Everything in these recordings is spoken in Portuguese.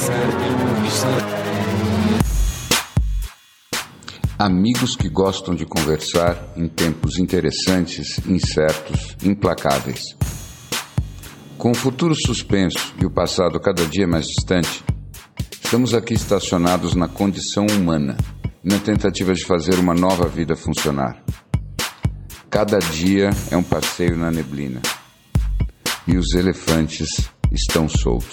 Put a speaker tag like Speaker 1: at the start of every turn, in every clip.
Speaker 1: Amigos que gostam de conversar em tempos interessantes, incertos, implacáveis. Com o futuro suspenso e o passado cada dia mais distante, estamos aqui estacionados na condição humana, na tentativa de fazer uma nova vida funcionar. Cada dia é um passeio na neblina. E os elefantes estão soltos.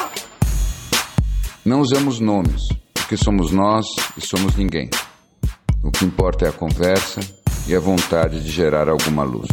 Speaker 1: Não usamos nomes, porque somos nós e somos ninguém. O que importa é a conversa e a vontade de gerar alguma luz.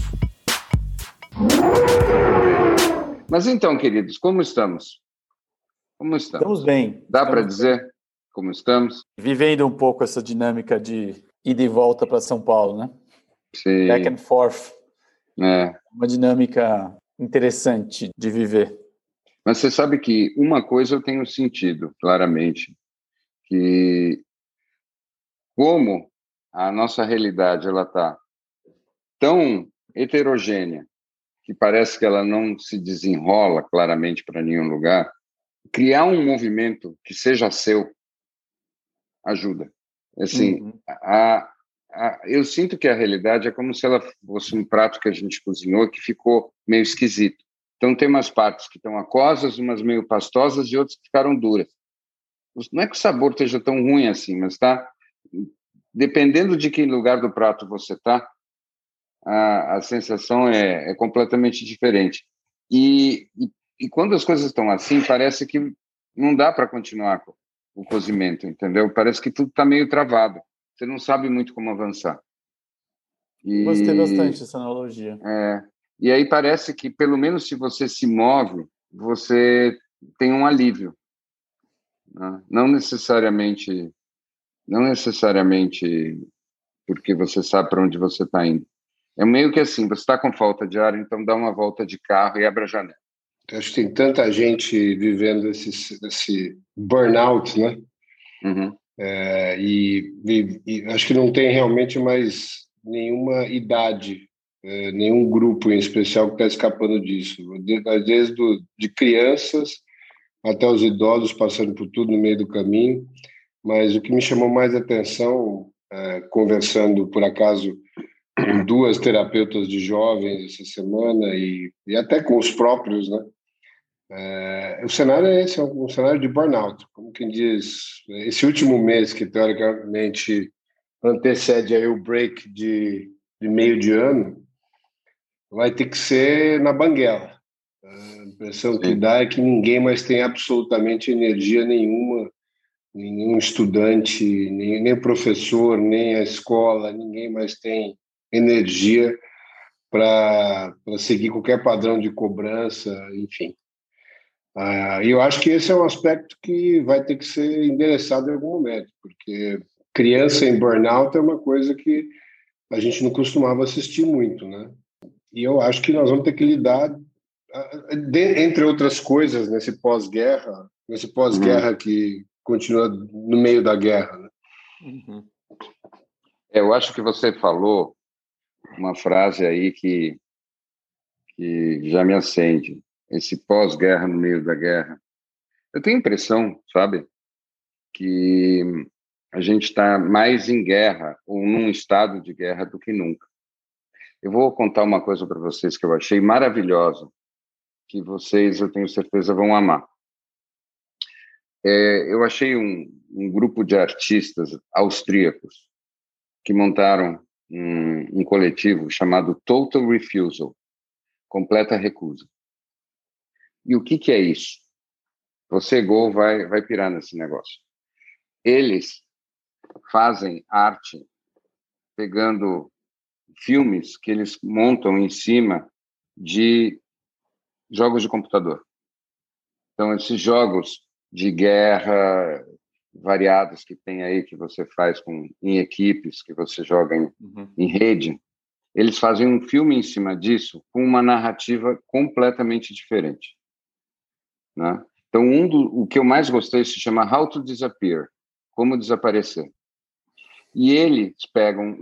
Speaker 1: Mas então, queridos, como estamos? Como estamos?
Speaker 2: Estamos bem.
Speaker 1: Dá para dizer como estamos?
Speaker 2: Vivendo um pouco essa dinâmica de ida e volta para São Paulo, né?
Speaker 1: Sim.
Speaker 2: Back and forth.
Speaker 1: É.
Speaker 2: Uma dinâmica interessante de viver.
Speaker 1: Mas você sabe que uma coisa eu tenho sentido claramente, que como a nossa realidade ela está tão heterogênea que parece que ela não se desenrola claramente para nenhum lugar, criar um movimento que seja seu ajuda. Assim, eu sinto que a realidade é como se ela fosse um prato que a gente cozinhou que ficou meio esquisito. Então tem umas partes que estão aquosas, umas meio pastosas e outras que ficaram duras. Não é que o sabor esteja tão ruim assim, mas está... Dependendo de que lugar do prato você está, a sensação é completamente diferente. E quando as coisas estão assim, parece que não dá para continuar o cozimento, entendeu? Parece que tudo está meio travado. Você não sabe muito como avançar.
Speaker 2: Gostei bastante dessa analogia.
Speaker 1: E aí parece que, pelo menos se você se move, você tem um alívio. Né? Não necessariamente porque você sabe para onde você está indo. É meio que assim, você está com falta de ar, então dá uma volta de carro e abre a janela.
Speaker 3: Eu acho que tem tanta gente vivendo esse burnout, né?
Speaker 1: Uhum.
Speaker 3: E acho que não tem realmente mais nenhuma idade, nenhum grupo em especial que está escapando disso. Desde de crianças até os idosos passando por tudo no meio do caminho. Mas o que me chamou mais atenção, conversando por acaso com duas terapeutas de jovens essa semana e até com os próprios, né? O cenário é esse, é um cenário de burnout. Como quem diz, esse último mês que teoricamente antecede aí o break de meio de ano, vai ter que ser na banguela. A impressão que dá é que ninguém mais tem absolutamente energia nenhuma. Nenhum estudante, nem professor, nem a escola, ninguém mais tem energia para seguir qualquer padrão de cobrança, enfim. E eu acho que esse é um aspecto que vai ter que ser endereçado em algum momento, porque criança em burnout é uma coisa que a gente não costumava assistir muito, né? E eu acho que nós vamos ter que lidar, entre outras coisas, nesse pós-guerra que continua no meio da guerra, né?
Speaker 2: Uhum.
Speaker 1: Eu acho que você falou uma frase aí que já me acende. Esse pós-guerra no meio da guerra. Eu tenho a impressão, sabe, que a gente está mais em guerra ou num estado de guerra do que nunca. Eu vou contar uma coisa para vocês que eu achei maravilhosa, que vocês, eu tenho certeza, vão amar. Eu achei um grupo de artistas austríacos que montaram um coletivo chamado Total Refusal, completa recusa. E o que é isso? Você, Gol, vai pirar nesse negócio. Eles fazem arte pegando filmes que eles montam em cima de jogos de computador. Então, esses jogos de guerra variados que tem aí, que você faz em equipes, que você joga em rede, eles fazem um filme em cima disso com uma narrativa completamente diferente. Né? Então, o que eu mais gostei se chama How to Disappear, como desaparecer. E eles pegam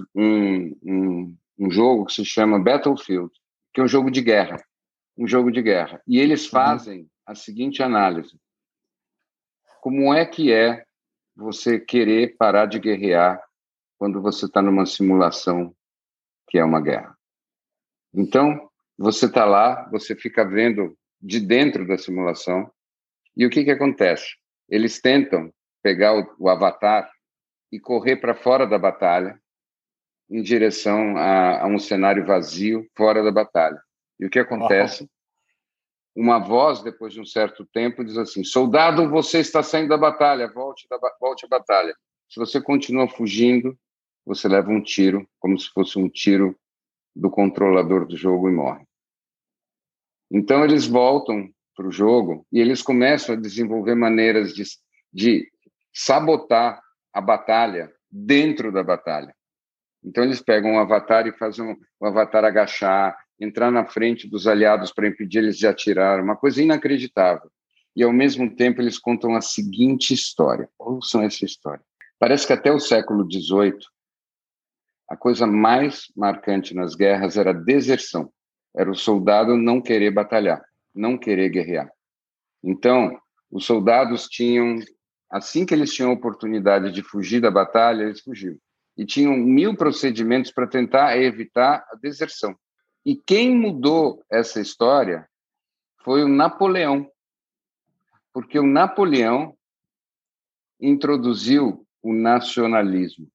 Speaker 1: um jogo que se chama Battlefield, que é um jogo de guerra. E eles fazem a seguinte análise. como é que você querer parar de guerrear quando você está numa simulação que é uma guerra. Então, você está lá, você fica vendo de dentro da simulação, e o que acontece? Eles tentam pegar o avatar e correr para fora da batalha, em direção a um cenário vazio, fora da batalha. E o que acontece? Uma voz, depois de um certo tempo, diz assim: soldado, você está saindo da batalha, volte à batalha. Se você continua fugindo, você leva um tiro, como se fosse um tiro do controlador do jogo, e morre. Então, eles voltam para o jogo e eles começam a desenvolver maneiras de sabotar a batalha dentro da batalha. Então, eles pegam um avatar e fazem o avatar agachar, entrar na frente dos aliados para impedir eles de atirar, uma coisa inacreditável. E, ao mesmo tempo, eles contam a seguinte história. Ouçam essa história. Parece que até o século XVIII, a coisa mais marcante nas guerras era a deserção. Era o soldado não querer batalhar, não querer guerrear. Então, os soldados tinham, assim que eles tinham a oportunidade de fugir da batalha, eles fugiam. E tinham 1000 procedimentos para tentar evitar a deserção. E quem mudou essa história foi o Napoleão, porque o Napoleão introduziu o nacionalismo.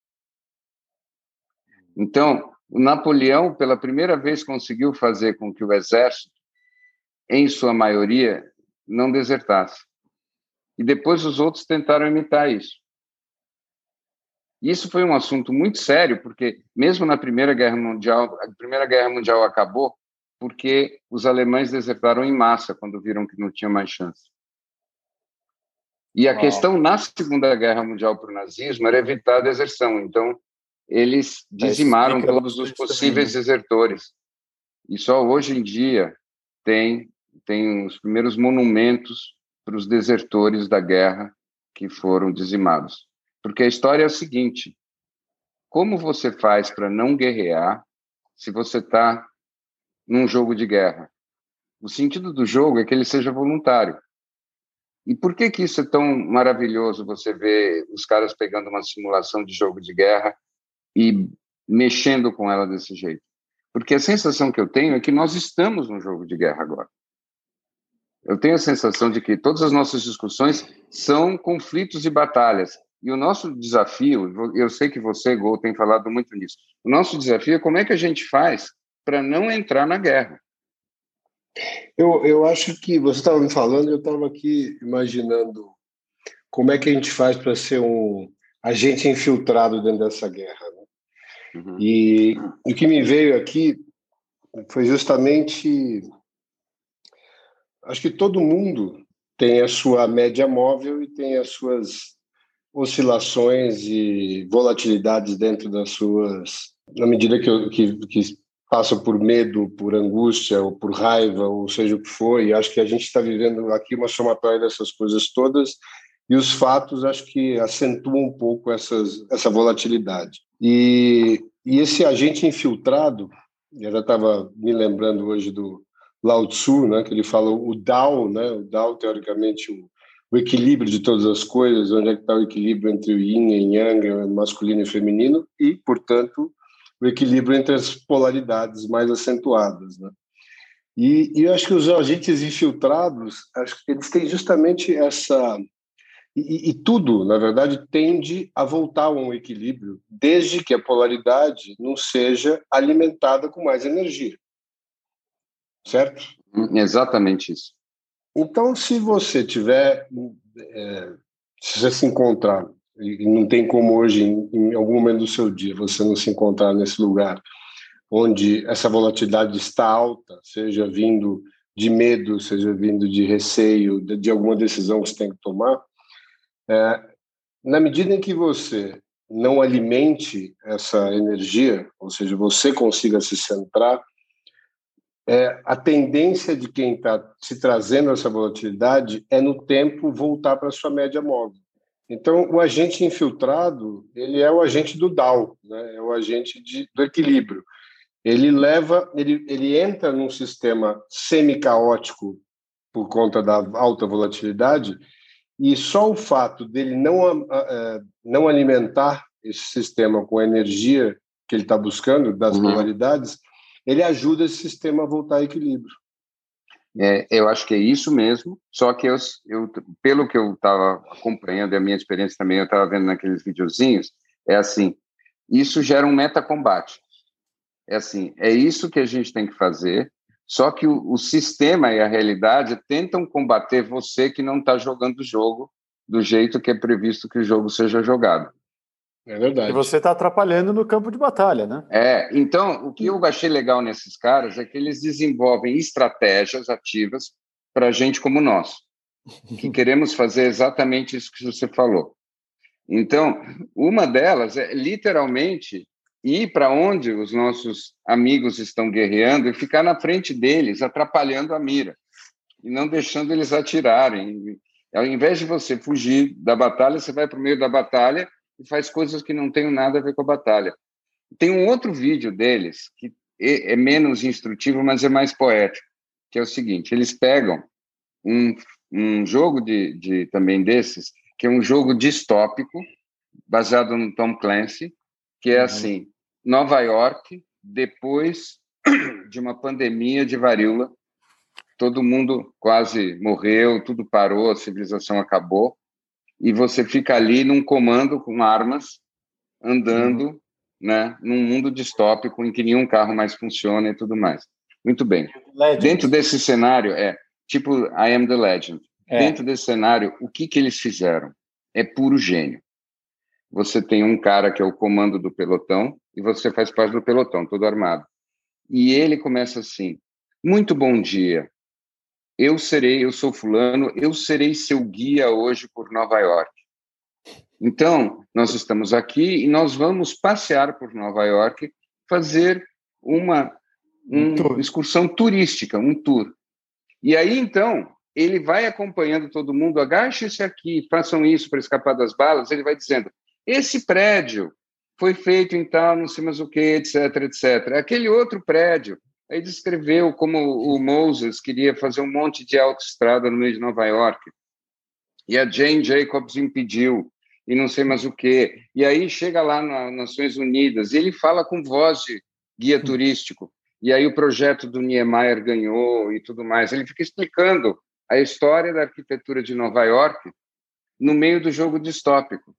Speaker 1: Então, o Napoleão, pela primeira vez, conseguiu fazer com que o exército, em sua maioria, não desertasse. E depois os outros tentaram imitar isso. Isso foi um assunto muito sério, porque mesmo na Primeira Guerra Mundial, a Primeira Guerra Mundial acabou porque os alemães desertaram em massa quando viram que não tinha mais chance. E a questão na Segunda Guerra Mundial para o nazismo era evitar a deserção. Então, eles dizimaram todos os possíveis desertores. E só hoje em dia tem os primeiros monumentos para os desertores da guerra que foram dizimados. Porque a história é o seguinte: como você faz para não guerrear se você está num jogo de guerra? O sentido do jogo é que ele seja voluntário. E por que isso é tão maravilhoso, você ver os caras pegando uma simulação de jogo de guerra e mexendo com ela desse jeito? Porque a sensação que eu tenho é que nós estamos num jogo de guerra agora. Eu tenho a sensação de que todas as nossas discussões são conflitos e batalhas. E o nosso desafio, eu sei que você, Gol, tem falado muito nisso, o nosso desafio é como é que a gente faz para não entrar na guerra.
Speaker 3: Eu acho que você estava me falando, eu estava aqui imaginando como é que a gente faz para ser um agente infiltrado dentro dessa guerra, né? Uhum. E o que me veio aqui foi justamente, acho que todo mundo tem a sua média móvel e tem as suas oscilações e volatilidades dentro das suas, na medida que passa por medo, por angústia, ou por raiva, ou seja o que for, e acho que a gente está vivendo aqui uma somatória dessas coisas todas, e os fatos acho que acentuam um pouco essa volatilidade. E esse agente infiltrado, eu já estava me lembrando hoje do Lao Tzu, né, que ele fala o Dao, né, o Dao, teoricamente, o equilíbrio de todas as coisas, onde é que está o equilíbrio entre o yin e yang, masculino e feminino, e, portanto, o equilíbrio entre as polaridades mais acentuadas, né? E eu acho que os agentes infiltrados, acho que eles têm justamente essa... E tudo, na verdade, tende a voltar a um equilíbrio, desde que a polaridade não seja alimentada com mais energia. Certo?
Speaker 1: Exatamente isso.
Speaker 3: Então, se você tiver... se você se encontrar, e não tem como hoje, em algum momento do seu dia, você não se encontrar nesse lugar onde essa volatilidade está alta, seja vindo de medo, seja vindo de receio, de alguma decisão que você tem que tomar, na medida em que você não alimente essa energia, ou seja, você consiga se centrar, a tendência de quem está se trazendo essa volatilidade é, no tempo, voltar para a sua média móvel. Então, o agente infiltrado, ele é o agente do Dao, né? É o agente do equilíbrio. Ele entra num sistema semi-caótico por conta da alta volatilidade e só o fato dele não alimentar esse sistema com a energia que ele está buscando, das polaridades, ele ajuda esse sistema a voltar a equilíbrio.
Speaker 1: Eu acho que é isso mesmo, só que pelo que eu estava acompanhando, a minha experiência também, eu estava vendo naqueles videozinhos, é assim, isso gera um metacombate. É assim, é isso que a gente tem que fazer, só que o sistema e a realidade tentam combater você que não está jogando o jogo do jeito que é previsto que o jogo seja jogado.
Speaker 3: É verdade.
Speaker 2: E você está atrapalhando no campo de batalha, né?
Speaker 1: Então, o que eu achei legal nesses caras é que eles desenvolvem estratégias ativas para gente como nós, que queremos fazer exatamente isso que você falou. Então, uma delas é literalmente ir para onde os nossos amigos estão guerreando e ficar na frente deles, atrapalhando a mira e não deixando eles atirarem. Ao invés de você fugir da batalha, você vai para o meio da batalha e faz coisas que não têm nada a ver com a batalha. Tem um outro vídeo deles que é menos instrutivo, mas é mais poético, que é o seguinte: eles pegam um jogo também desses, que é um jogo distópico, baseado no Tom Clancy, que é assim, Nova York, depois de uma pandemia de varíola, todo mundo quase morreu, tudo parou, a civilização acabou, e você fica ali num comando com armas, andando, né, num mundo distópico em que nenhum carro mais funciona e tudo mais. Muito bem. Dentro desse cenário, tipo I Am the Legend. Dentro desse cenário, o que eles fizeram? É puro gênio. Você tem um cara que é o comando do pelotão e você faz parte do pelotão, todo armado. E ele começa assim: muito bom dia, eu sou fulano, eu serei seu guia hoje por Nova York. Então, nós estamos aqui e nós vamos passear por Nova York, fazer uma excursão turística, um tour. E aí, então, ele vai acompanhando todo mundo, agache-se aqui, façam isso para escapar das balas, ele vai dizendo: esse prédio foi feito em tal, não sei mais o que, etc, etc. Aquele outro prédio, aí descreveu como o Moses queria fazer um monte de autoestrada no meio de Nova York, e a Jane Jacobs impediu, e não sei mais o quê. E aí chega lá nas Nações Unidas, e ele fala com voz de guia turístico, e aí o projeto do Niemeyer ganhou e tudo mais. Ele fica explicando a história da arquitetura de Nova York no meio do jogo distópico.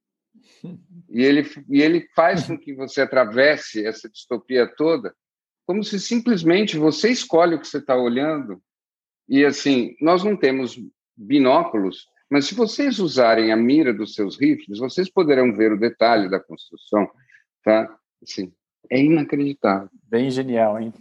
Speaker 1: E ele faz com que você atravesse essa distopia toda como se simplesmente você escolhe o que você está olhando. E, assim, nós não temos binóculos, mas se vocês usarem a mira dos seus rifles, vocês poderão ver o detalhe da construção, tá? Assim, é inacreditável.
Speaker 2: Bem genial, hein?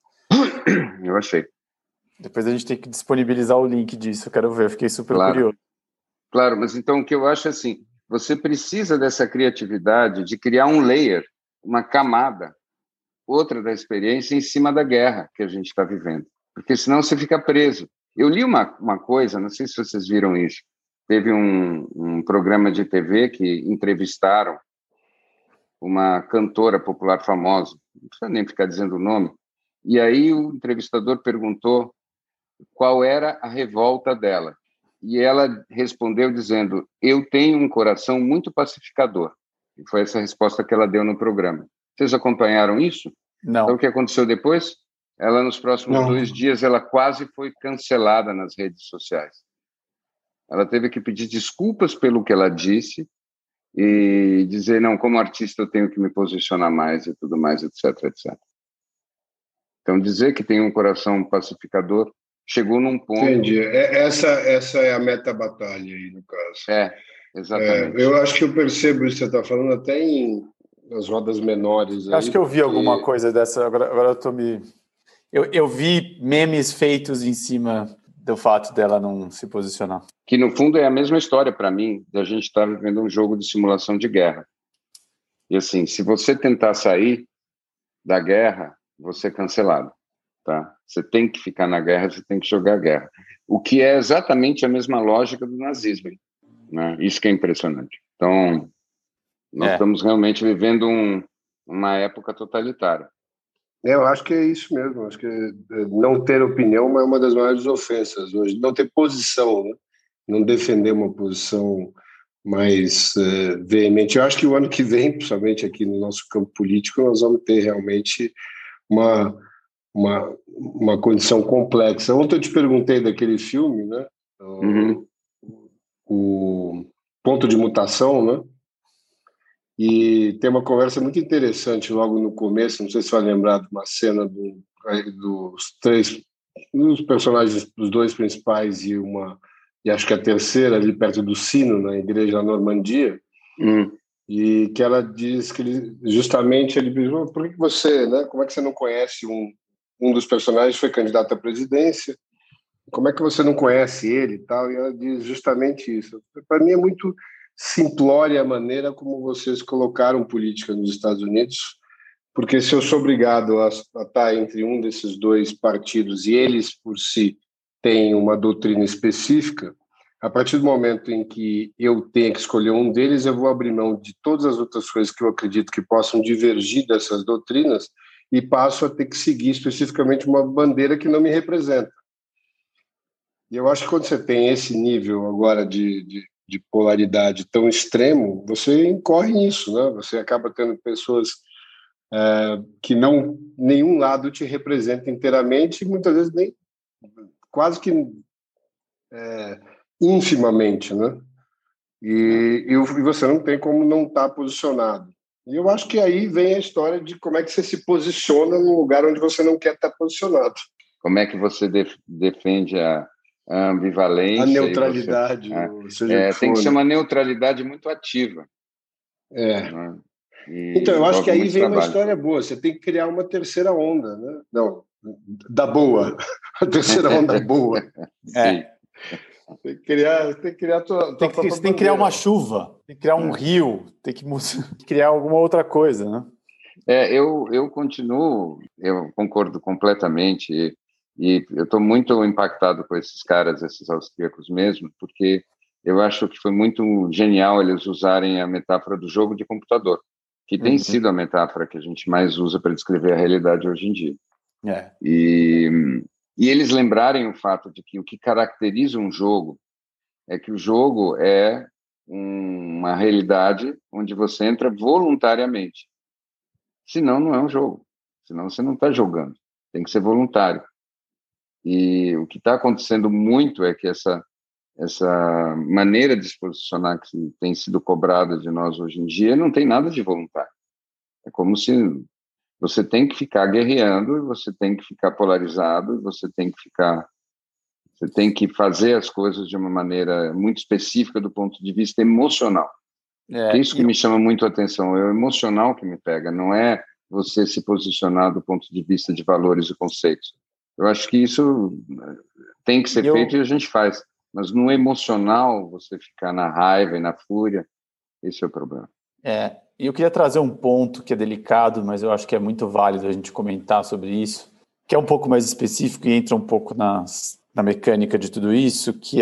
Speaker 1: Eu achei.
Speaker 2: Depois a gente tem que disponibilizar o link disso, eu quero ver, eu fiquei super curioso.
Speaker 1: Claro, mas então o que eu acho é assim, você precisa dessa criatividade de criar um layer, uma camada, outra da experiência em cima da guerra que a gente está vivendo, porque senão você fica preso. Eu li uma coisa, não sei se vocês viram isso, teve um programa de TV que entrevistaram uma cantora popular famosa, não precisa nem ficar dizendo o nome, e aí o entrevistador perguntou qual era a revolta dela. E ela respondeu dizendo: eu tenho um coração muito pacificador. E foi essa resposta que ela deu no programa. Vocês acompanharam isso?
Speaker 2: Não.
Speaker 1: Então, o que aconteceu depois? Ela, nos próximos 2 dias, ela quase foi cancelada nas redes sociais. Ela teve que pedir desculpas pelo que ela disse e dizer: não, como artista eu tenho que me posicionar mais e tudo mais, etc, etc. Então, dizer que tem um coração pacificador chegou num ponto...
Speaker 3: Entendi. Essa é a meta-batalha aí, no caso.
Speaker 1: Exatamente.
Speaker 3: Eu acho que eu percebo isso que você está falando até nas rodas menores. Aí,
Speaker 2: acho que eu vi alguma coisa dessa, agora eu tô me... Eu vi memes feitos em cima do fato dela não se posicionar.
Speaker 1: Que, no fundo, é a mesma história para mim, da gente estar vivendo um jogo de simulação de guerra. E, assim, se você tentar sair da guerra, você é cancelado. Tá? Você tem que ficar na guerra, você tem que jogar a guerra. O que é exatamente a mesma lógica do nazismo, né? Isso que é impressionante. Então, nós estamos realmente vivendo uma época totalitária.
Speaker 3: Eu acho que é isso mesmo. Acho que não ter opinião é uma das maiores ofensas hoje. Não ter posição, né? não defender uma posição mais veemente. Eu acho que o ano que vem, principalmente aqui no nosso campo político, nós vamos ter realmente uma condição complexa. Ontem eu te perguntei daquele filme, né? O Ponto de Mutação, né? E tem uma conversa muito interessante logo no começo, não sei se vai lembrar de uma cena dos personagens, dos dois principais e acho que a terceira ali perto do sino, na igreja da Normandia, e que ela diz que ele diz, por que você, né? Como é que você não conhece um dos personagens foi candidato à presidência? Como é que você não conhece ele e tal? E ela diz justamente isso. Para mim é muito simplória a maneira como vocês colocaram política nos Estados Unidos, porque se eu sou obrigado a estar entre um desses dois partidos e eles, por si, têm uma doutrina específica, a partir do momento em que eu tenho que escolher um deles, eu vou abrir mão de todas as outras coisas que eu acredito que possam divergir dessas doutrinas e passo a ter que seguir especificamente uma bandeira que não me representa. E eu acho que quando você tem esse nível agora de polaridade tão extremo, você incorre nisso, né? Você acaba tendo pessoas que nenhum lado te representa inteiramente e muitas vezes nem quase que infimamente, né? E você não tem como não estar posicionado. E eu acho que aí vem a história de como é que você se posiciona num lugar onde você não quer estar posicionado.
Speaker 1: Como é que você defende a ambivalência?
Speaker 3: A neutralidade,
Speaker 1: tem que ser uma neutralidade muito ativa.
Speaker 3: Né? Então, eu acho que aí vem uma história boa. Você tem que criar uma terceira onda, né? Não, da boa. A terceira onda boa.
Speaker 1: Sim.
Speaker 3: Tem que criar
Speaker 2: Você tem que criar uma chuva, tem que criar um rio, tem que criar alguma outra coisa, né?
Speaker 1: Eu continuo, eu concordo completamente e eu estou muito impactado com esses caras, esses austríacos mesmo, porque eu acho que foi muito genial eles usarem a metáfora do jogo de computador, que tem sido a metáfora que a gente mais usa para descrever a realidade hoje em dia. E eles lembrarem o fato de que o que caracteriza um jogo é que o jogo é uma realidade onde você entra voluntariamente. Senão, não é um jogo. Senão, você não está jogando. Tem que ser voluntário. E o que está acontecendo muito é que essa maneira de se posicionar que tem sido cobrada de nós hoje em dia não tem nada de voluntário. É como se você tem que ficar guerreando, você tem que ficar polarizado, você tem que fazer as coisas de uma maneira muito específica do ponto de vista emocional. É isso que me chama muito a atenção, é o emocional que me pega, não é você se posicionar do ponto de vista de valores e conceitos. Eu acho que isso tem que ser feito e a gente faz, mas no emocional, você ficar na raiva e na fúria, esse é o problema.
Speaker 2: E eu queria trazer um ponto que é delicado, mas eu acho que é muito válido a gente comentar sobre isso, que é um pouco mais específico e entra um pouco na mecânica de tudo isso, que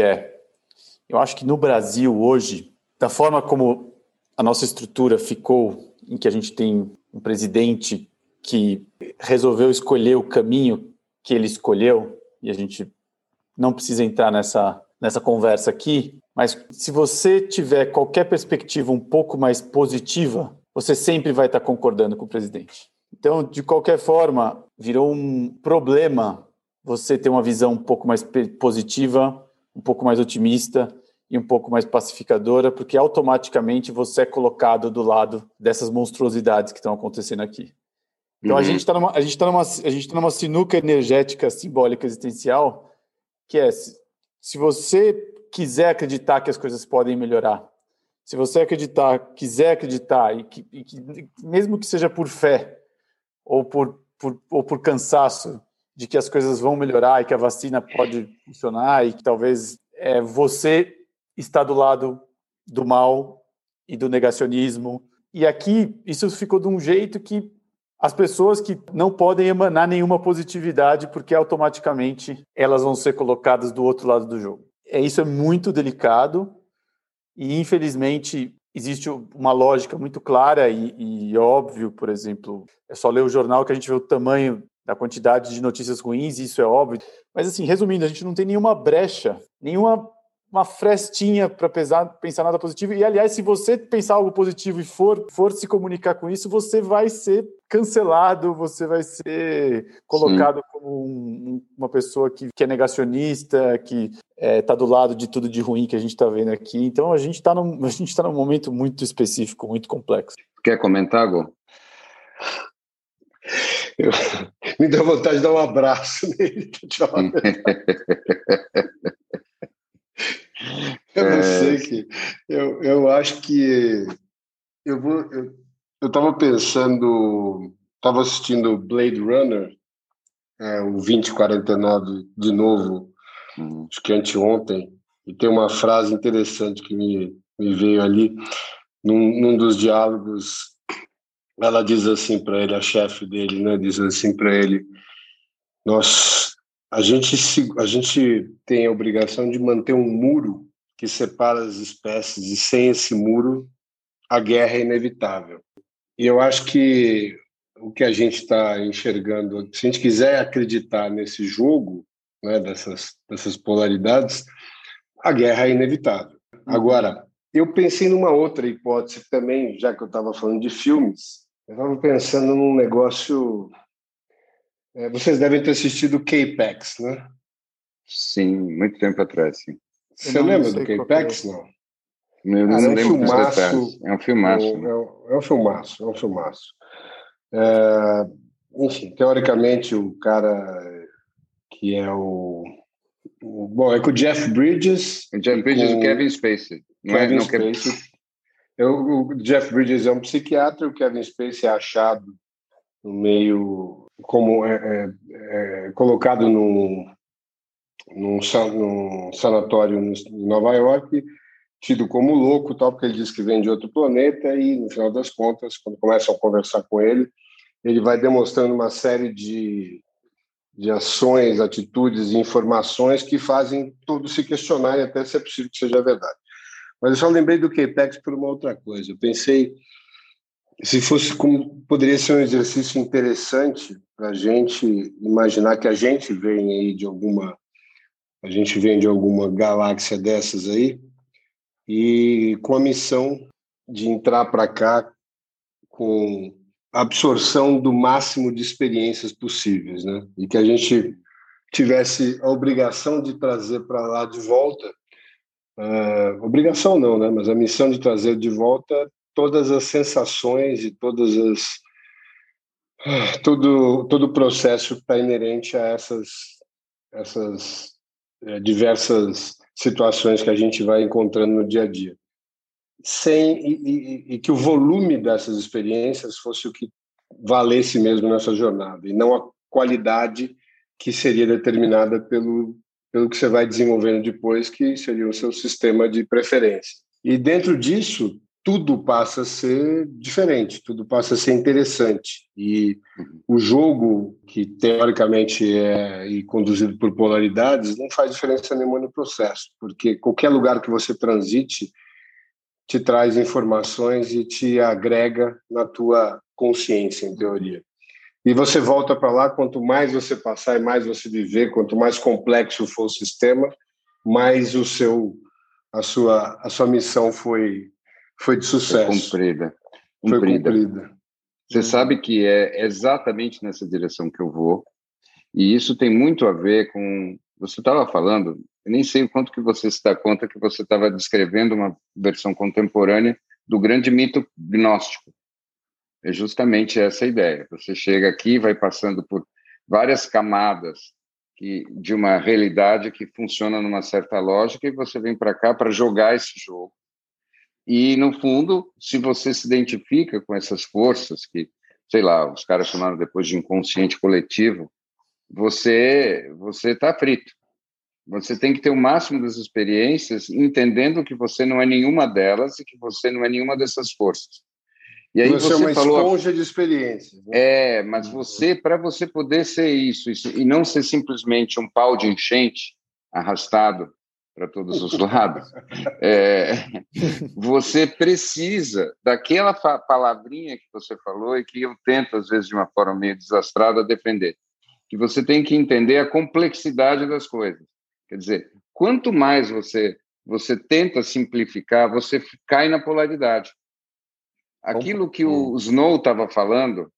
Speaker 2: eu acho que no Brasil hoje, da forma como a nossa estrutura ficou, em que a gente tem um presidente que resolveu escolher o caminho que ele escolheu, e a gente não precisa entrar nessa conversa aqui, mas se você tiver qualquer perspectiva um pouco mais positiva, você sempre vai estar concordando com o presidente. Então, de qualquer forma, virou um problema você ter uma visão um pouco mais positiva, um pouco mais otimista e um pouco mais pacificadora, porque automaticamente você é colocado do lado dessas monstruosidades que estão acontecendo aqui. Então, a gente está numa sinuca energética simbólica existencial, que é, se você quiser acreditar que as coisas podem melhorar, se você quiser acreditar, e que mesmo que seja por fé ou por cansaço, de que as coisas vão melhorar e que a vacina pode funcionar e que talvez você está do lado do mal e do negacionismo. E aqui isso ficou de um jeito que as pessoas que não podem emanar nenhuma positividade porque automaticamente elas vão ser colocadas do outro lado do jogo. Isso é muito delicado e, infelizmente, existe uma lógica muito clara e óbvio, por exemplo, é só ler o jornal que a gente vê o tamanho da quantidade de notícias ruins, e isso é óbvio. Mas, assim, resumindo, a gente não tem nenhuma brecha, nenhuma uma frestinha para pensar nada positivo. E, aliás, se você pensar algo positivo e for se comunicar com isso, você vai ser cancelado, você vai ser colocado como uma pessoa que é negacionista, que está do lado de tudo de ruim que a gente está vendo aqui. Então, a gente está num momento muito específico, muito complexo.
Speaker 1: Quer comentar, Gô?
Speaker 3: Me deu vontade de dar um abraço nele. Eu não sei que... Eu acho que... Eu estava pensando... Estava assistindo Blade Runner, o 2049 de novo, acho que anteontem, e tem uma frase interessante que me veio ali, num dos diálogos. Ela diz assim para ele, a chefe dele, né, diz assim para ele: a gente tem a obrigação de manter um muro que separa as espécies, e sem esse muro a guerra é inevitável. E eu acho que o que a gente está enxergando, se a gente quiser acreditar nesse jogo, né, dessas polaridades, a guerra é inevitável. Agora, eu pensei numa outra hipótese também, já que eu estava falando de filmes, eu estava pensando num negócio... Vocês devem ter assistido K-Pax, né?
Speaker 1: Sim, muito tempo atrás, sim.
Speaker 3: Você lembra do K-Pax, não?
Speaker 1: Eu não lembro dos detalhes. É um filmaço.
Speaker 3: É um filmaço. Enfim, teoricamente, o cara que é bom, é com o Jeff Bridges.
Speaker 1: O Jeff Bridges e o Kevin Spacey.
Speaker 3: Kevin Spacey. O Jeff Bridges é um psiquiatra, o Kevin Spacey é achado no meio, como colocado num sanatório em Nova York, tido como louco, tal, porque ele diz que vem de outro planeta, e no final das contas, quando começam a conversar com ele vai demonstrando uma série de ações, atitudes e informações que fazem tudo se questionar, e até se é possível que seja verdade. Mas eu só lembrei do K-Pax por uma outra coisa. Eu pensei, se fosse como poderia ser um exercício interessante para a gente imaginar que a gente vem de alguma galáxia dessas aí, e com a missão de entrar para cá com a absorção do máximo de experiências possíveis, né? E que a gente tivesse a obrigação de trazer para lá de volta, obrigação não, né? Mas a missão de trazer de volta todas as sensações e todo o processo que está inerente a essas diversas situações que a gente vai encontrando no dia a dia, e que o volume dessas experiências fosse o que valesse mesmo nessa jornada, e não a qualidade que seria determinada pelo que você vai desenvolvendo depois, que seria o seu sistema de preferência. E dentro disso, tudo passa a ser diferente, tudo passa a ser interessante. E o jogo, que teoricamente é conduzido por polaridades, não faz diferença nenhuma no processo, porque qualquer lugar que você transite te traz informações e te agrega na tua consciência, em teoria. E você volta para lá, quanto mais você passar e mais você viver, quanto mais complexo for o sistema, mais a sua missão foi de sucesso.
Speaker 1: Foi cumprida. Você sabe que é exatamente nessa direção que eu vou, e isso tem muito a ver com... Você estava falando, eu nem sei o quanto que você se dá conta que você estava descrevendo uma versão contemporânea do grande mito gnóstico. É justamente essa a ideia. Você chega aqui, vai passando por várias camadas de uma realidade que funciona numa certa lógica, e você vem para cá para jogar esse jogo. E, no fundo, se você se identifica com essas forças que, sei lá, os caras chamaram depois de inconsciente coletivo, você está frito. Você tem que ter o máximo das experiências, entendendo que você não é nenhuma delas e que você não é nenhuma dessas forças. E aí
Speaker 3: você é uma esponja de experiências.
Speaker 1: Né? Mas para você poder ser isso, e não ser simplesmente um pau de enchente arrastado para todos os lados, você precisa daquela palavrinha que você falou, e que eu tento, às vezes, de uma forma meio desastrada, defender, que você tem que entender a complexidade das coisas. Quer dizer, quanto mais você você tenta simplificar, você cai na polaridade. Aquilo que o Snow estava falando,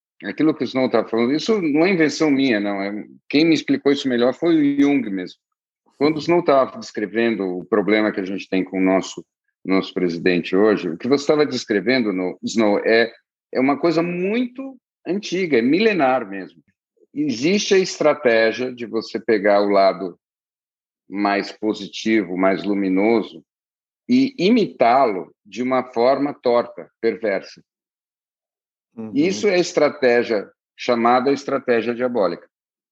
Speaker 1: isso não é invenção minha, não. Quem me explicou isso melhor foi o Jung mesmo. Quando o Snow estava descrevendo o problema que a gente tem com o nosso presidente hoje, o que você estava descrevendo, Snow, é uma coisa muito antiga, é milenar mesmo. Existe a estratégia de você pegar o lado mais positivo, mais luminoso, e imitá-lo de uma forma torta, perversa. Isso é a estratégia chamada estratégia diabólica.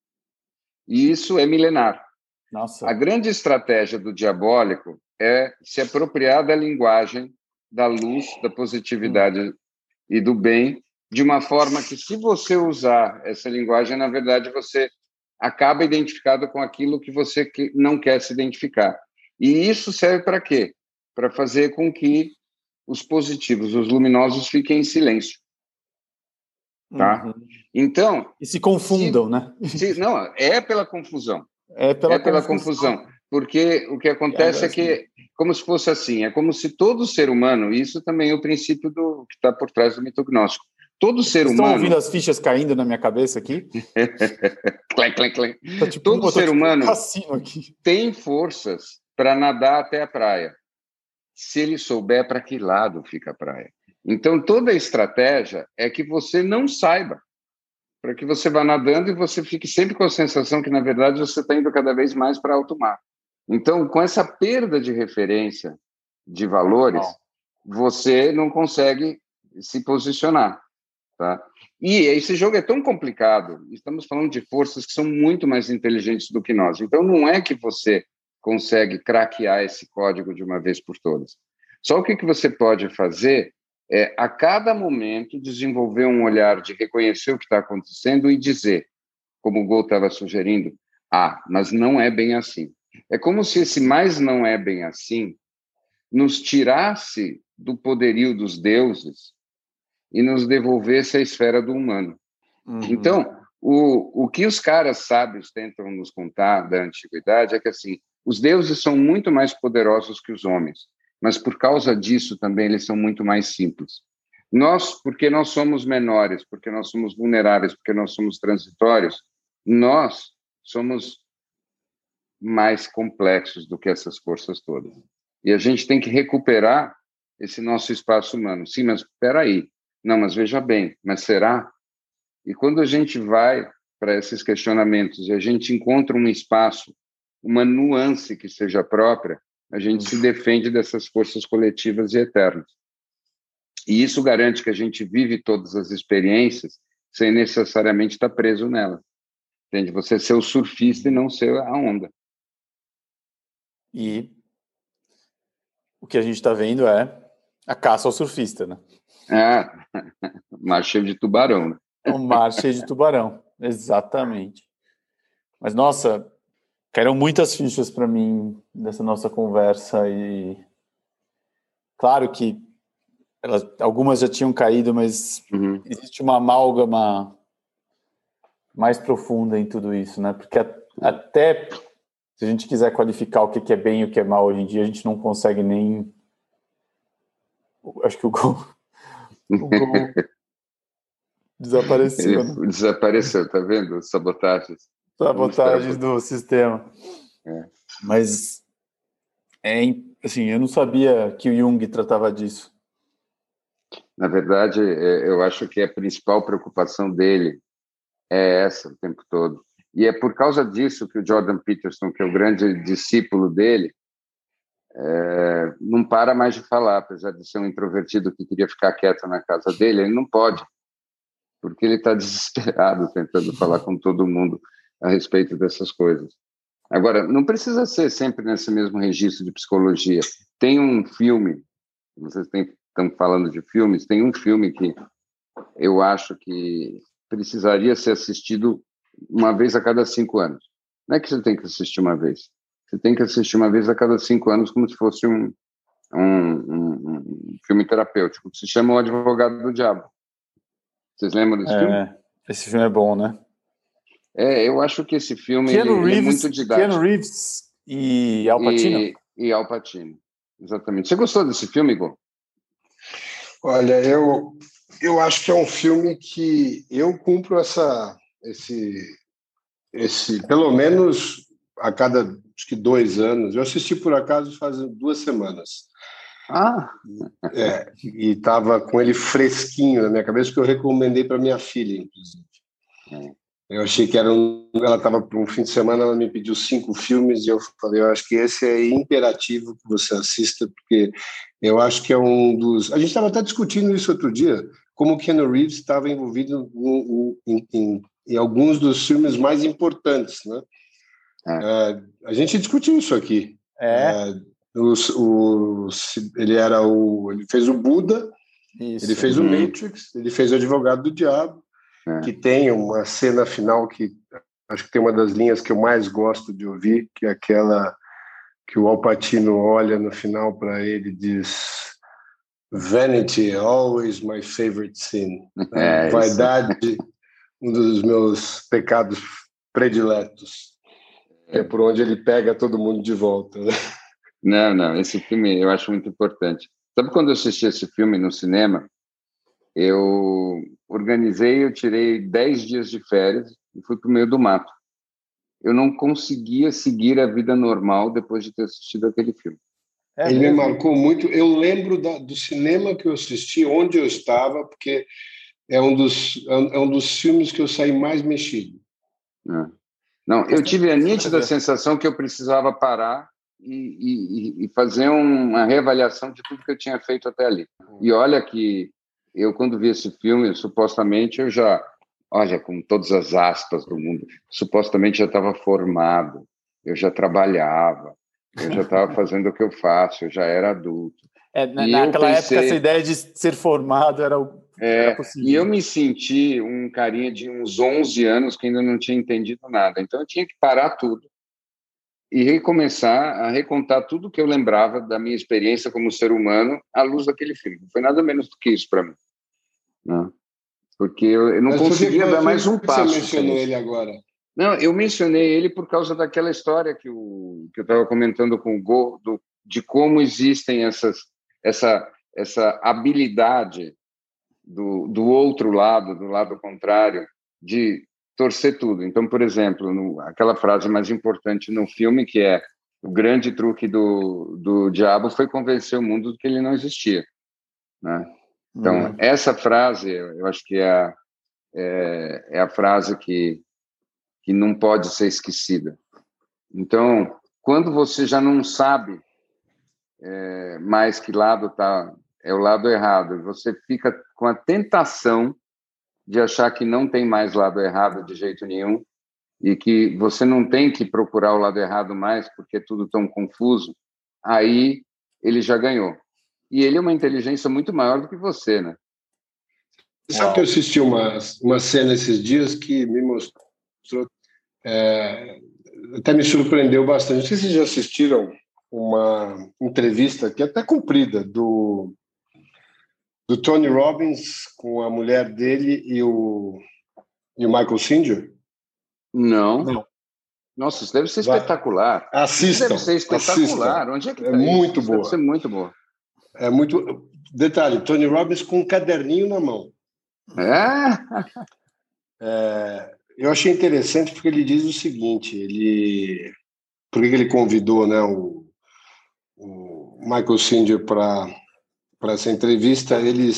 Speaker 1: E isso é milenar.
Speaker 2: Nossa.
Speaker 1: A grande estratégia do diabólico é se apropriar da linguagem da luz, da positividade e do bem, de uma forma que, se você usar essa linguagem, na verdade, você acaba identificado com aquilo que você não quer se identificar. E isso serve para quê? Para fazer com que os positivos, os luminosos, fiquem em silêncio. Tá? Então...
Speaker 2: E se confundam, né?
Speaker 1: Não, é pela confusão.
Speaker 2: É pela
Speaker 1: confusão. Porque o que acontece é que, como se fosse assim, é como se todo ser humano, isso também é o princípio que está por trás do mitognóstico. Todo ser humano...
Speaker 2: Estão ouvindo as fichas caindo na minha cabeça aqui?
Speaker 1: Clem, clem, clem.
Speaker 2: Tipo,
Speaker 1: todo ser humano
Speaker 2: aqui.
Speaker 1: Tem forças para nadar até a praia. Se ele souber para que lado fica a praia. Então, toda a estratégia é que você não saiba, para que você vá nadando e você fique sempre com a sensação que, na verdade, você está indo cada vez mais para alto mar. Então, com essa perda de referência de valores, você não consegue se posicionar. Tá? E esse jogo é tão complicado, estamos falando de forças que são muito mais inteligentes do que nós. Então, não é que você consegue craquear esse código de uma vez por todas. Só o que você pode fazer é, a cada momento, desenvolver um olhar de reconhecer o que está acontecendo e dizer, como o Gol estava sugerindo, mas não é bem assim. É como se esse "mas não é bem assim" nos tirasse do poderio dos deuses e nos devolvesse a esfera do humano. Então, o que os caras sábios tentam nos contar da antiguidade é que, assim, os deuses são muito mais poderosos que os homens, mas por causa disso também eles são muito mais simples. Porque nós somos menores, porque nós somos vulneráveis, porque nós somos transitórios, nós somos mais complexos do que essas forças todas. E a gente tem que recuperar esse nosso espaço humano. Sim, mas espera aí. Não, mas veja bem, mas será? E quando a gente vai para esses questionamentos e a gente encontra um espaço, uma nuance que seja própria, a gente se defende dessas forças coletivas e eternas. E isso garante que a gente vive todas as experiências sem necessariamente estar preso nelas. Entende? Você ser o surfista e não ser a onda.
Speaker 2: E o que a gente está vendo é a caça ao surfista, né?
Speaker 1: Mar cheio de tubarão. Né?
Speaker 2: Um mar cheio de tubarão, exatamente. Mas, nossa, caíram muitas fichas para mim nessa nossa conversa e claro que algumas já tinham caído, mas existe uma amálgama mais profunda em tudo isso, né? Porque até se a gente quiser qualificar o que é bem e o que é mal hoje em dia, a gente não consegue nem... Acho que o Gol desapareceu.
Speaker 1: Ele desapareceu, tá vendo? Sabotagens
Speaker 2: Do sistema. Mas, assim, eu não sabia que o Jung tratava disso.
Speaker 1: Na verdade, eu acho que a principal preocupação dele é essa o tempo todo. E é por causa disso que o Jordan Peterson, que é o grande discípulo dele, não para mais de falar, apesar de ser um introvertido que queria ficar quieto na casa dele, ele não pode, porque ele está desesperado tentando falar com todo mundo a respeito dessas coisas. Agora, não precisa ser sempre nesse mesmo registro de psicologia. Tem um filme, vocês estão falando de filmes, tem um filme que eu acho que precisaria ser assistido uma vez a cada 5 anos. Não é que você tem que assistir uma vez. Você tem que assistir uma vez a cada 5 anos, como se fosse um filme terapêutico, que se chama O Advogado do Diabo. Vocês lembram desse filme?
Speaker 2: Esse filme é bom, né?
Speaker 1: Eu acho que esse filme ele é muito didático.
Speaker 2: Keanu Reeves e Al Pacino?
Speaker 1: E Al Pacino. Exatamente. Você gostou desse filme, Igor?
Speaker 3: Olha, eu acho que é um filme que eu cumpro pelo menos a cada, acho que 2 anos. Eu assisti, por acaso, faz 2 semanas.
Speaker 1: Ah,
Speaker 3: E estava com ele fresquinho na minha cabeça, que eu recomendei para minha filha, inclusive. Eu achei que ela estava para um fim de semana, ela me pediu 5 filmes e eu falei, eu acho que esse é imperativo que você assista, porque eu acho que é um dos... A gente estava até discutindo isso outro dia, como o Keanu Reeves estava envolvido em alguns dos filmes mais importantes, né? A gente discutiu isso aqui. Ele fez o Buda,
Speaker 2: Isso.
Speaker 3: ele fez o Matrix, ele fez o Advogado do Diabo, que tem uma cena final que acho que tem uma das linhas que eu mais gosto de ouvir, que é aquela que o Al Pacino olha no final para ele e diz: Vanity, always my favorite sin. Vaidade, um dos meus pecados prediletos. Que é por onde ele pega todo mundo de volta, né?
Speaker 1: Não, esse filme eu acho muito importante. Sabe quando eu assisti esse filme no cinema, eu tirei 10 dias de férias e fui para o meio do mato. Eu não conseguia seguir a vida normal depois de ter assistido aquele filme.
Speaker 3: Ele me marcou muito. Eu lembro do cinema que eu assisti, onde eu estava, porque é um dos filmes que eu saí mais mexido.
Speaker 1: Não, eu tive a nítida sensação que eu precisava parar e fazer uma reavaliação de tudo que eu tinha feito até ali. E olha que eu, quando vi esse filme, supostamente eu já, olha, com todas as aspas do mundo, supostamente já estava formado, eu já trabalhava, eu já estava fazendo o que eu faço, eu já era adulto.
Speaker 2: Naquela época, essa ideia de ser formado era possível.
Speaker 1: E eu me senti um carinha de uns 11 anos que ainda não tinha entendido nada. Então, eu tinha que parar tudo e recomeçar a recontar tudo que eu lembrava da minha experiência como ser humano à luz daquele filme. Não foi nada menos do que isso para mim. Não. Porque eu não conseguia dar mais um passo.
Speaker 3: Você mencionou ele agora?
Speaker 1: Não, eu mencionei ele por causa daquela história que eu estava comentando com o Go, de como existem essa habilidade do outro lado, do lado contrário, de torcer tudo. Então, por exemplo, aquela frase mais importante no filme, que é: o grande truque do diabo foi convencer o mundo de que ele não existia, né? Então, essa frase, eu acho que é a frase que não pode ser esquecida. Então, quando você já não sabe mais que lado é o lado errado, e você fica com a tentação de achar que não tem mais lado errado de jeito nenhum e que você não tem que procurar o lado errado mais porque é tudo tão confuso, aí ele já ganhou. E ele é uma inteligência muito maior do que você, né?
Speaker 3: Sabe que eu assisti uma cena esses dias que me mostrou, até me surpreendeu bastante. Não sei se vocês já assistiram uma entrevista que é até comprida do Tony Robbins com a mulher dele e o Michael Singer.
Speaker 1: Não. Nossa, isso deve ser espetacular.
Speaker 3: Assistam.
Speaker 1: Isso deve ser espetacular.
Speaker 3: Assistam.
Speaker 1: Onde é que
Speaker 3: tá muito
Speaker 1: isso?
Speaker 3: boa.
Speaker 1: Deve ser muito boa.
Speaker 3: É muito. Detalhe: Tony Robbins com um caderninho na mão. Eu achei interessante porque ele diz o seguinte: por que ele convidou, né, o Michael Singer para essa entrevista?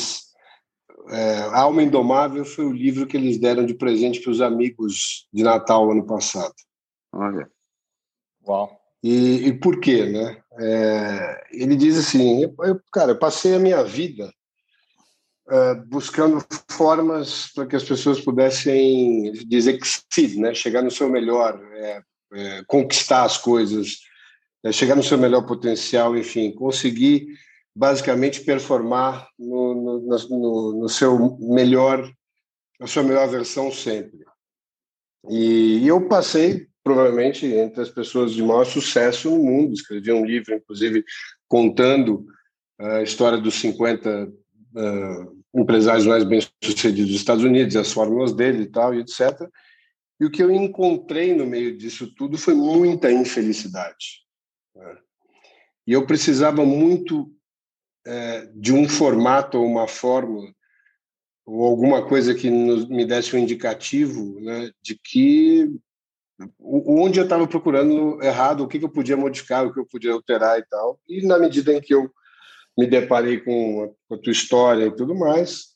Speaker 3: Alma Indomável foi o livro que eles deram de presente para os amigos de Natal ano passado.
Speaker 1: Olha.
Speaker 2: Uau.
Speaker 3: E por quê, né? Ele diz assim: eu passei a minha vida buscando formas para que as pessoas pudessem exceed, né? Chegar no seu melhor, conquistar as coisas, chegar no seu melhor potencial, enfim, conseguir basicamente performar no seu melhor, na sua melhor versão sempre. E eu passei, provavelmente, entre as pessoas de maior sucesso no mundo. Escrevi um livro, inclusive, contando a história dos 50 empresários mais bem-sucedidos dos Estados Unidos, as fórmulas dele e tal, e etc. E o que eu encontrei no meio disso tudo foi muita infelicidade. e eu precisava muito de um formato ou uma fórmula ou alguma coisa que me desse um indicativo, né, de que onde eu estava procurando errado, o que eu podia modificar, o que eu podia alterar e tal. E na medida em que eu me deparei com a tua história e tudo mais,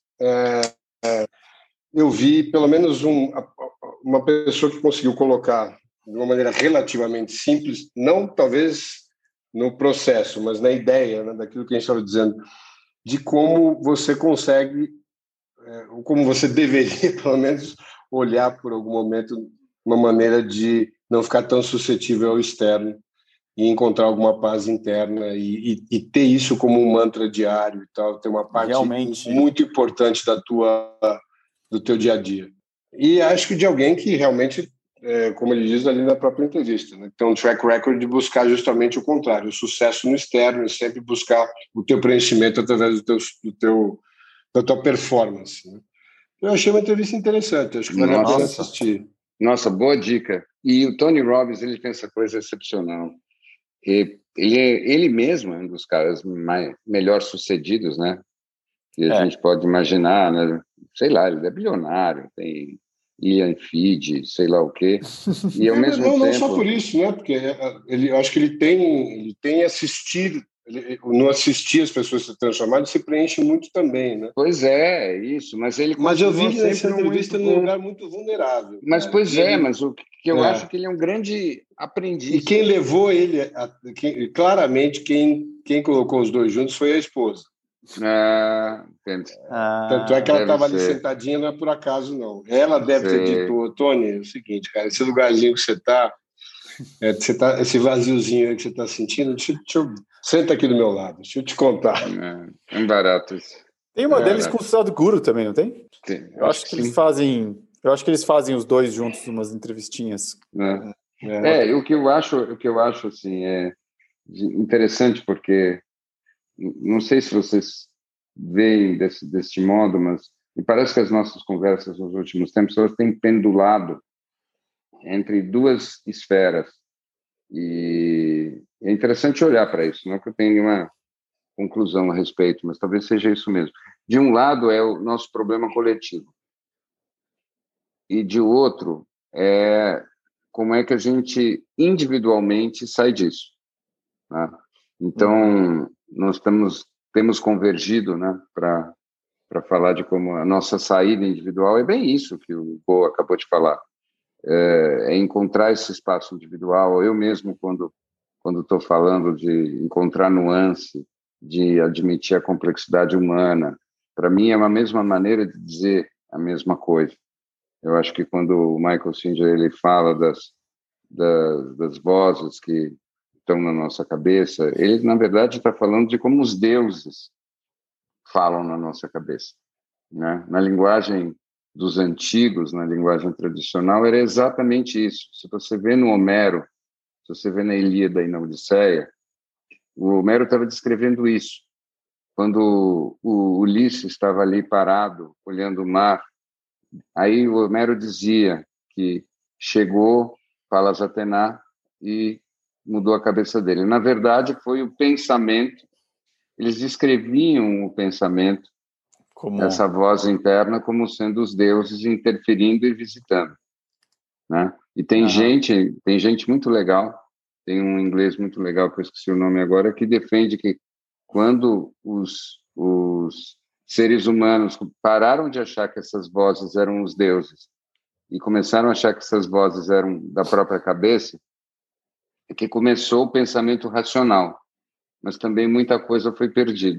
Speaker 3: eu vi pelo menos uma pessoa que conseguiu colocar de uma maneira relativamente simples, não talvez no processo, mas na ideia, né, daquilo que a gente estava dizendo, de como você consegue, ou como você deveria, pelo menos, olhar por algum momento uma maneira de não ficar tão suscetível ao externo e encontrar alguma paz interna e ter isso como um mantra diário e tal, ter uma parte
Speaker 2: Realmente,
Speaker 3: muito importante do teu dia a dia. E acho que de alguém que realmente, como ele diz ali na própria entrevista, né, tem um track record de buscar justamente o contrário, o sucesso no externo e sempre buscar o teu preenchimento através da tua performance. Né? Eu achei uma entrevista interessante, acho que vale a pena assistir.
Speaker 1: Nossa, boa dica. E o Tony Robbins, ele tem essa coisa excepcional. Ele mesmo é um dos caras melhor sucedidos, né? Que a gente pode imaginar, né? Sei lá, ele é bilionário, tem ilha em Fiji, sei lá o quê. E ao mesmo tempo...
Speaker 3: Não só por isso, né? Porque eu acho que ele tem assistido, não assistir as pessoas se transformarem, se preenche muito também, né?
Speaker 1: Pois é, isso. Mas
Speaker 3: eu vi ele nessa entrevista num lugar muito vulnerável.
Speaker 1: Mas, cara. Mas o que eu acho que ele é um grande aprendiz.
Speaker 3: E quem levou ele, claramente, quem colocou os dois juntos foi a esposa. Tanto é que ela estava ali sentadinha, não é por acaso, não. Ela deve ter dito, Tony, é o seguinte, cara, esse lugarzinho que você está, esse vaziozinho aí que você está sentindo, senta aqui do meu lado, deixa eu te contar.
Speaker 1: É um barato isso.
Speaker 2: Tem uma deles com o Sadhguru também, não tem?
Speaker 1: Eu acho que eles fazem.
Speaker 2: Eu acho que eles fazem os dois juntos umas entrevistinhas.
Speaker 1: O que eu acho assim é interessante, porque não sei se vocês veem deste modo, mas me parece que as nossas conversas nos últimos tempos elas têm pendulado entre duas esferas, e é interessante olhar para isso. Não é que eu tenha nenhuma conclusão a respeito, mas talvez seja isso mesmo. De um lado é o nosso problema coletivo, e de outro é como é que a gente individualmente sai disso, né? Então, nós temos convergido, né, para falar de como a nossa saída individual é bem isso que o Bo acabou de falar, é encontrar esse espaço individual. Eu mesmo, quando estou falando de encontrar nuance, de admitir a complexidade humana, para mim é uma mesma maneira de dizer a mesma coisa. Eu acho que quando o Michael Singer ele fala das vozes que estão na nossa cabeça, ele, na verdade, está falando de como os deuses falam na nossa cabeça, né? Na linguagem dos antigos, na linguagem tradicional, era exatamente isso. Se você vê no Homero, se você vê na Ilíada e na Odisseia, o Homero estava descrevendo isso. Quando o Ulisses estava ali parado, olhando o mar, aí o Homero dizia que chegou Palas Atená e mudou a cabeça dele. Na verdade, foi o pensamento. Eles descreviam o pensamento, essa voz interna, como sendo os deuses interferindo e visitando, né? E tem gente muito legal, tem um inglês muito legal, que eu esqueci o nome agora, que defende que quando os seres humanos pararam de achar que essas vozes eram os deuses e começaram a achar que essas vozes eram da própria cabeça, é que começou o pensamento racional, mas também muita coisa foi perdida.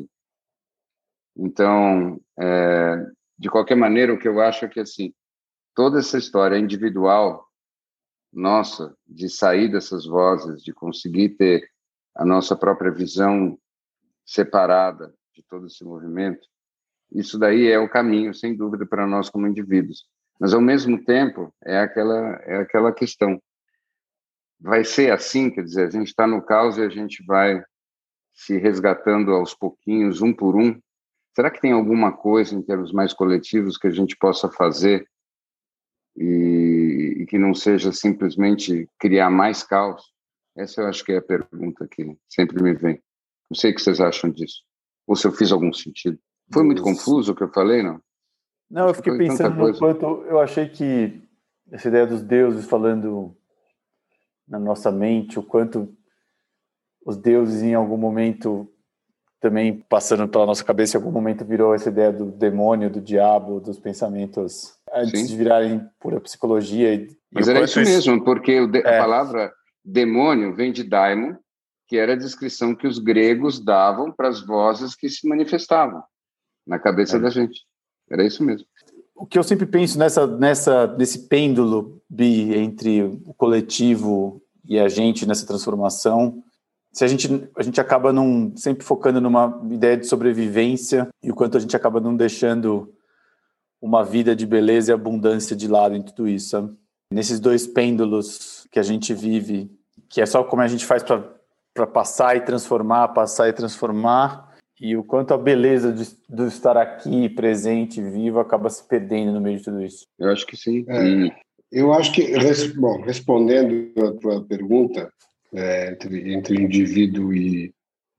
Speaker 1: Então, de qualquer maneira, o que eu acho é que assim, toda essa história individual nossa, de sair dessas vozes, de conseguir ter a nossa própria visão separada de todo esse movimento, isso daí é o caminho, sem dúvida, para nós como indivíduos. Mas, ao mesmo tempo, é aquela questão. Vai ser assim, quer dizer, a gente está no caos e a gente vai se resgatando aos pouquinhos, um por um. Será que tem alguma coisa, em termos mais coletivos, que a gente possa fazer e que não seja simplesmente criar mais caos? Essa eu acho que é a pergunta que sempre me vem. Não sei o que vocês acham disso. Ou se eu fiz algum sentido. Foi muito confuso o que eu falei, não?
Speaker 2: Não, eu fiquei pensando no quanto eu achei que essa ideia dos deuses falando na nossa mente, o quanto os deuses em algum momento também passando pela nossa cabeça, em algum momento virou essa ideia do demônio, do diabo, dos pensamentos, antes
Speaker 1: Sim.
Speaker 2: de virarem pura psicologia.
Speaker 1: Mas era isso mesmo, porque a palavra demônio vem de daimon, que era a descrição que os gregos davam para as vozes que se manifestavam na cabeça da gente. Era isso mesmo.
Speaker 2: O que eu sempre penso nesse pêndulo, Bi, entre o coletivo e a gente nessa transformação, se a gente acaba sempre focando numa ideia de sobrevivência e o quanto a gente acaba não deixando uma vida de beleza e abundância de lado em tudo isso, sabe? Nesses dois pêndulos que a gente vive, que é só como a gente faz para passar e transformar, e o quanto a beleza de estar aqui, presente, vivo, acaba se perdendo no meio de tudo isso.
Speaker 1: Eu acho que sim.
Speaker 3: Eu acho que, respondendo a tua pergunta, entre o indivíduo e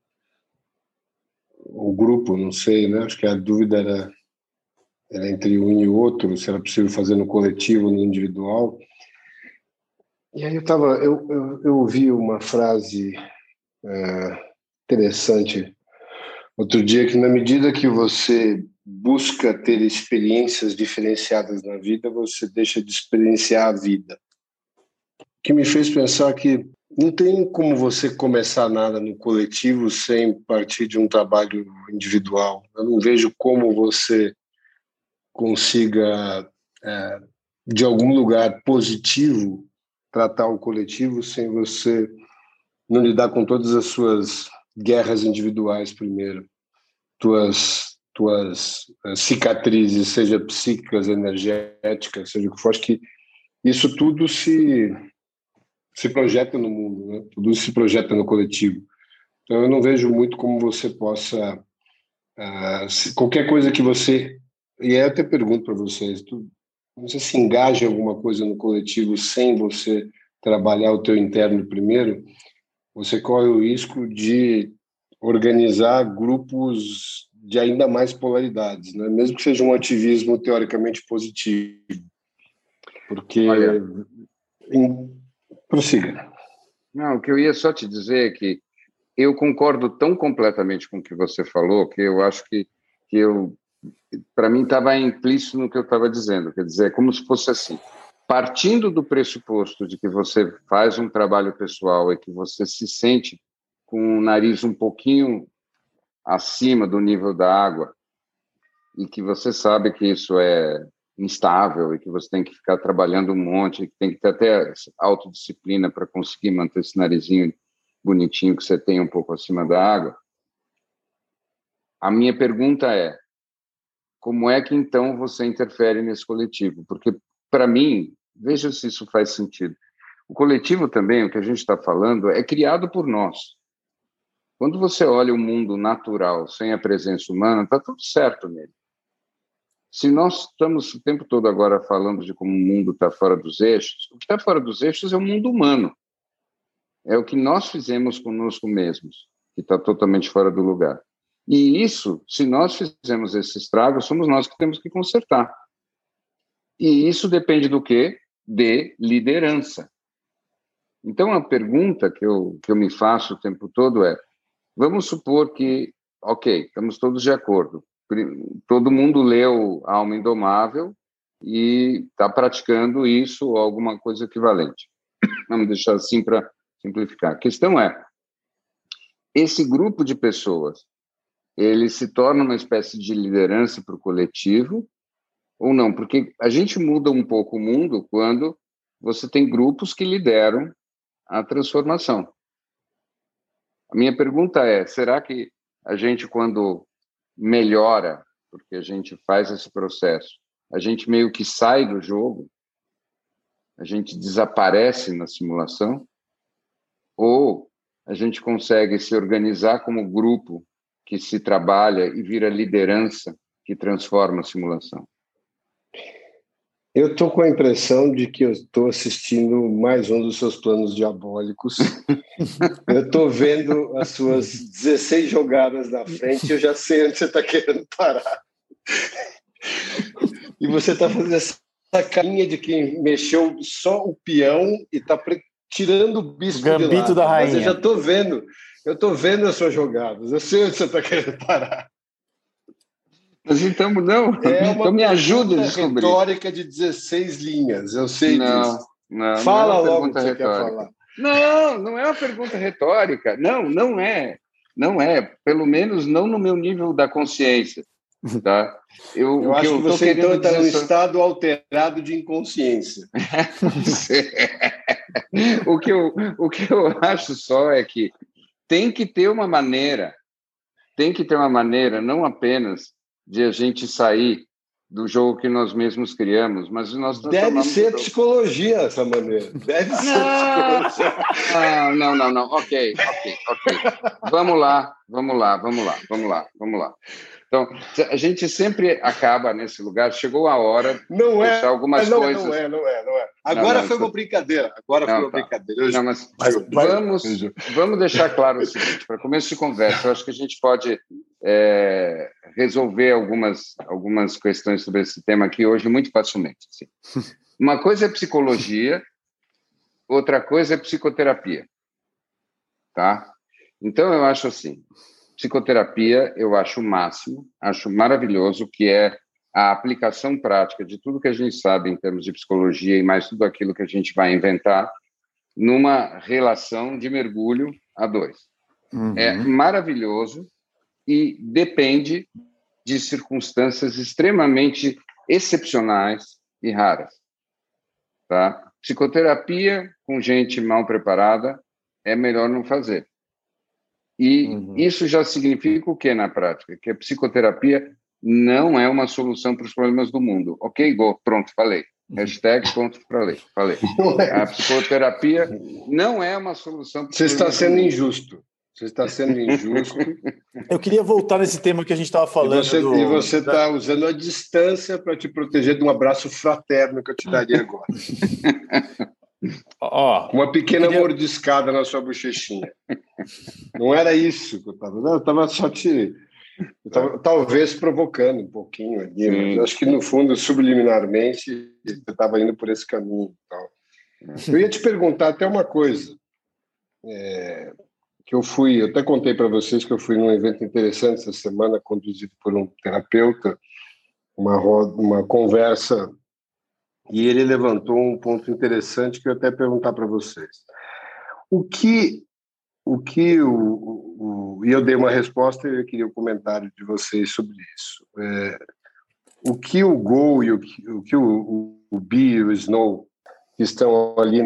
Speaker 3: o grupo, não sei, né? Acho que a dúvida era entre um e o outro, se era possível fazer no coletivo ou no individual. E aí eu ouvi uma frase interessante outro dia, que na medida que você busca ter experiências diferenciadas na vida, você deixa de experienciar a vida. O que me fez pensar que não tem como você começar nada no coletivo sem partir de um trabalho individual. Eu não vejo como você consiga, de algum lugar positivo, tratar o coletivo sem você não lidar com todas as suas guerras individuais primeiro. Tuas cicatrizes, seja psíquicas, energéticas, seja o que for. Acho que isso tudo se projeta no mundo, né? Tudo se projeta no coletivo. Então, eu não vejo muito como você possa... qualquer coisa que você... E aí eu até pergunto para vocês, você se engaja em alguma coisa no coletivo sem você trabalhar o teu interno primeiro, você corre o risco de organizar grupos de ainda mais polaridades, né? Mesmo que seja um ativismo teoricamente positivo. Porque...
Speaker 1: Olha,
Speaker 3: prossiga.
Speaker 1: Não, o que eu ia só te dizer é que eu concordo tão completamente com o que você falou que eu acho que para mim estava implícito no que eu estava dizendo. Quer dizer, é como se fosse assim, partindo do pressuposto de que você faz um trabalho pessoal e que você se sente com o nariz um pouquinho acima do nível da água e que você sabe que isso é instável e que você tem que ficar trabalhando um monte, que tem que ter até autodisciplina para conseguir manter esse narizinho bonitinho que você tem um pouco acima da água. A minha pergunta é, como é que então você interfere nesse coletivo? Porque, para mim, veja se isso faz sentido. O coletivo também, o que a gente está falando, é criado por nós. Quando você olha o mundo natural, sem a presença humana, está tudo certo nele. Se nós estamos o tempo todo agora falando de como o mundo está fora dos eixos, o que está fora dos eixos é o mundo humano. É o que nós fizemos conosco mesmos, que está totalmente fora do lugar. E isso, se nós fizemos esse estrago, somos nós que temos que consertar. E isso depende do quê? De liderança. Então, a pergunta que eu me faço o tempo todo é, vamos supor que, ok, estamos todos de acordo, todo mundo leu Alma Indomável e está praticando isso ou alguma coisa equivalente. Vamos deixar assim para simplificar. A questão é, esse grupo de pessoas, ele se torna uma espécie de liderança para o coletivo ou não? Porque a gente muda um pouco o mundo quando você tem grupos que lideram a transformação. A minha pergunta é, será que a gente, quando melhora, porque a gente faz esse processo, a gente meio que sai do jogo, a gente desaparece na simulação, ou a gente consegue se organizar como grupo que se trabalha e vira liderança que transforma a simulação?
Speaker 3: Eu estou com a impressão de que eu estou assistindo mais um dos seus planos diabólicos. Eu estou vendo as suas 16 jogadas na frente e eu já sei onde você está querendo parar. E você está fazendo essa carinha de quem mexeu só o peão e está tirando o bispo
Speaker 2: Gambito
Speaker 3: de lado.
Speaker 2: da rainha.
Speaker 3: Mas eu já estou vendo. Eu estou vendo as suas jogadas. Eu sei onde você está querendo parar.
Speaker 1: Mas então, não, então me ajuda a descobrir.
Speaker 3: Retórica de 16 linhas, eu sei disso.
Speaker 1: Não,
Speaker 3: fala
Speaker 1: não é
Speaker 3: logo o que você
Speaker 1: retórica.
Speaker 3: quer falar.
Speaker 1: Não é uma pergunta retórica. Não é. Não é. Pelo menos não no meu nível da consciência. Tá?
Speaker 3: Eu acho que você então está num estado alterado de inconsciência.
Speaker 1: O que eu acho só é que tem que ter uma maneira, não apenas de a gente sair do jogo que nós mesmos criamos, mas nós
Speaker 3: deve ser psicologia essa maneira. Deve ser psicologia.
Speaker 1: Não. Ok. Vamos lá. Então, a gente sempre acaba nesse lugar. Chegou a hora de deixar algumas coisas.
Speaker 3: Não é. Agora foi uma brincadeira.
Speaker 1: Vamos deixar claro o seguinte, para começo de conversa, eu acho que a gente pode resolver algumas questões sobre esse tema aqui hoje muito facilmente. Assim. Uma coisa é psicologia, outra coisa é psicoterapia. Tá? Então, eu acho assim, psicoterapia eu acho o máximo, acho maravilhoso, que é a aplicação prática de tudo que a gente sabe em termos de psicologia e mais tudo aquilo que a gente vai inventar numa relação de mergulho a dois.
Speaker 2: Uhum.
Speaker 1: É maravilhoso e depende de circunstâncias extremamente excepcionais e raras. Tá? Psicoterapia com gente mal preparada é melhor não fazer. E isso já significa o que na prática? Que a psicoterapia não é uma solução para os problemas do mundo. Ok, Go, pronto, falei. Hashtag pronto, falei. A psicoterapia não é uma solução para os
Speaker 3: problemas do mundo. Você está sendo injusto.
Speaker 2: Eu queria voltar nesse tema que a gente estava falando.
Speaker 3: E você está usando a distância para te proteger de um abraço fraterno que eu te daria agora. Uma pequena mordiscada na sua bochechinha. Não era isso que eu estava. Eu estava só talvez provocando um pouquinho ali, mas acho que no fundo, subliminarmente, você estava indo por esse caminho. Então. Eu ia te perguntar até uma coisa. Que eu até contei para vocês que eu fui num evento interessante essa semana, conduzido por um terapeuta, uma conversa, e ele levantou um ponto interessante que eu até perguntar para vocês. E eu dei uma resposta e eu queria o comentário de vocês sobre isso. O que o Go e o que o Bee e o Snow, que estão ali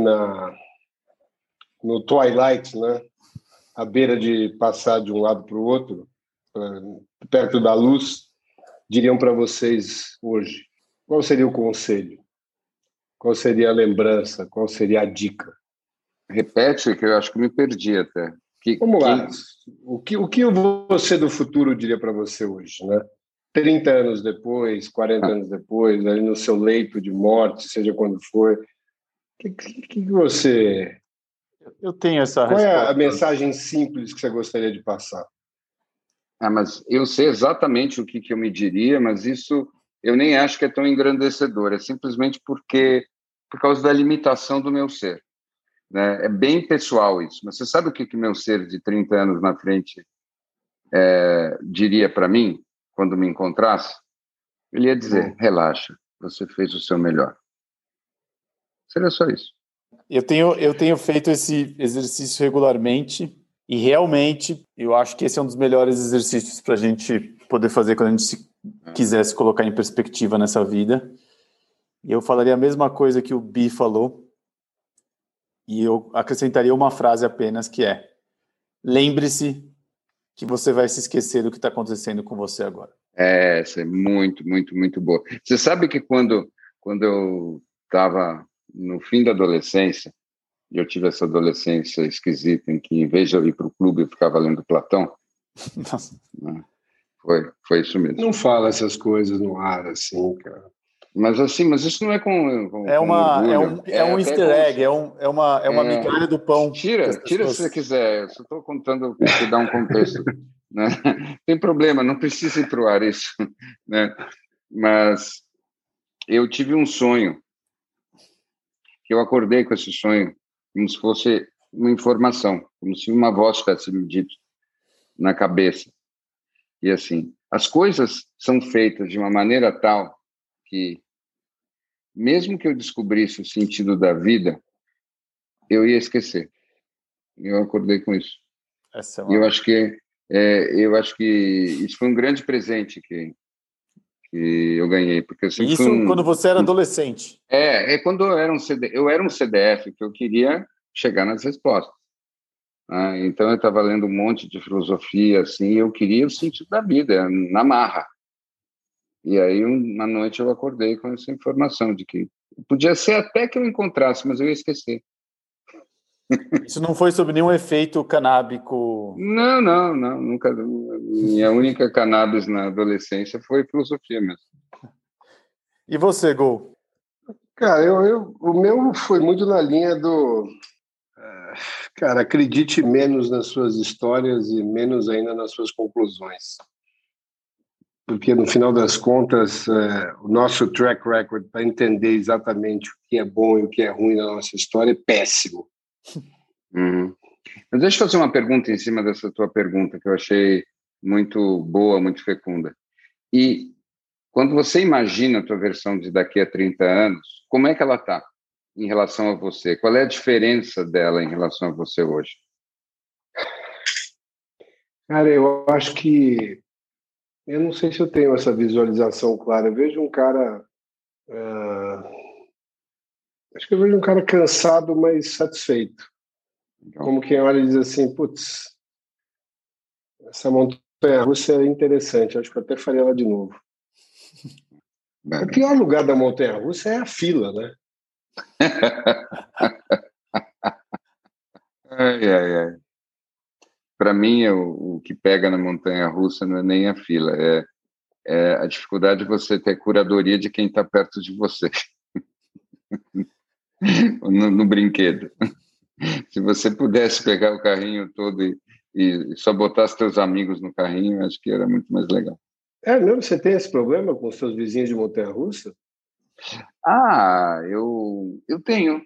Speaker 3: no Twilight, né? À beira de passar de um lado para o outro, perto da luz, diriam para vocês hoje? Qual seria o conselho? Qual seria a lembrança? Qual seria a dica?
Speaker 1: Repete, que eu acho que me perdi até.
Speaker 3: Vamos lá. O que você do futuro diria para você hoje, né? 30 anos depois, 40 anos depois, ali no seu leito de morte, seja quando for, o que você...
Speaker 2: Eu tenho essa
Speaker 3: resposta.
Speaker 2: Qual
Speaker 3: é a mensagem simples que você gostaria de passar?
Speaker 1: Mas eu sei exatamente o que eu me diria, mas isso eu nem acho que é tão engrandecedor. É simplesmente por causa da limitação do meu ser. Né? É bem pessoal isso. Mas você sabe o que meu ser de 30 anos na frente diria para mim, quando me encontrasse? Ele ia dizer, relaxa, você fez o seu melhor. Seria só isso.
Speaker 2: Eu tenho feito esse exercício regularmente e realmente eu acho que esse é um dos melhores exercícios para a gente poder fazer quando a gente quiser se colocar em perspectiva nessa vida. E eu falaria a mesma coisa que o Bi falou e eu acrescentaria uma frase apenas que é: lembre-se que você vai se esquecer do que está acontecendo com você agora.
Speaker 1: Essa é muito, muito, muito boa. Você sabe que quando eu estava no fim da adolescência, e eu tive essa adolescência esquisita em que, em vez de eu ir para o clube, eu ficava lendo Platão.
Speaker 2: Nossa.
Speaker 1: Foi isso mesmo.
Speaker 3: Não fala essas coisas no ar, assim, cara.
Speaker 1: Mas assim, mas isso não é com
Speaker 2: É
Speaker 1: orgulho.
Speaker 2: um
Speaker 1: até
Speaker 2: easter egg, é uma migalha do pão.
Speaker 1: Tira se você quiser. Eu só estou contando para te dar um contexto. Né? Tem problema, não precisa ir para o ar isso. Né? Mas eu tive um sonho, que eu acordei com esse sonho, como se fosse uma informação, como se uma voz tivesse me dito na cabeça. E assim, as coisas são feitas de uma maneira tal que, mesmo que eu descobrisse o sentido da vida, eu ia esquecer. Eu acordei com isso. E eu acho que isso foi um grande presente que eu ganhei, porque eu sempre
Speaker 2: isso quando você era adolescente.
Speaker 1: Quando eu era um CDF, que eu queria chegar nas respostas. Né? Então eu estava lendo um monte de filosofia, assim, e eu queria o sentido da vida, na marra. E aí, uma noite, eu acordei com essa informação de que podia ser até que eu encontrasse, mas eu ia esquecer.
Speaker 2: Isso não foi sob nenhum efeito canábico?
Speaker 1: Não, nunca. Minha única cannabis na adolescência foi filosofia mesmo.
Speaker 2: E você, Gol?
Speaker 3: Cara, o meu foi muito na linha do... Cara, acredite menos nas suas histórias e menos ainda nas suas conclusões. Porque, no final das contas, o nosso track record para entender exatamente o que é bom e o que é ruim na nossa história é péssimo.
Speaker 1: Uhum. Mas deixa eu fazer uma pergunta em cima dessa tua pergunta, que eu achei muito boa, muito fecunda. E quando você imagina a tua versão de daqui a 30 anos, como é que ela está em relação a você? Qual é a diferença dela em relação a você hoje?
Speaker 3: Cara, eu acho que... Eu não sei se eu tenho essa visualização clara. Eu vejo um cara... acho que eu vejo um cara cansado, mas satisfeito. Legal. Como quem olha e diz assim, putz, essa montanha-russa é interessante, acho que eu até faria ela de novo. O pior lugar da montanha-russa é a fila, né?
Speaker 1: Ai. Para mim, o que pega na montanha-russa não é nem a fila, é a dificuldade de você ter curadoria de quem está perto de você. no brinquedo. Se você pudesse pegar o carrinho todo e só botar os teus amigos no carrinho, acho que era muito mais legal.
Speaker 3: É mesmo? Você tem esse problema com os seus vizinhos de montanha-russa?
Speaker 1: Eu tenho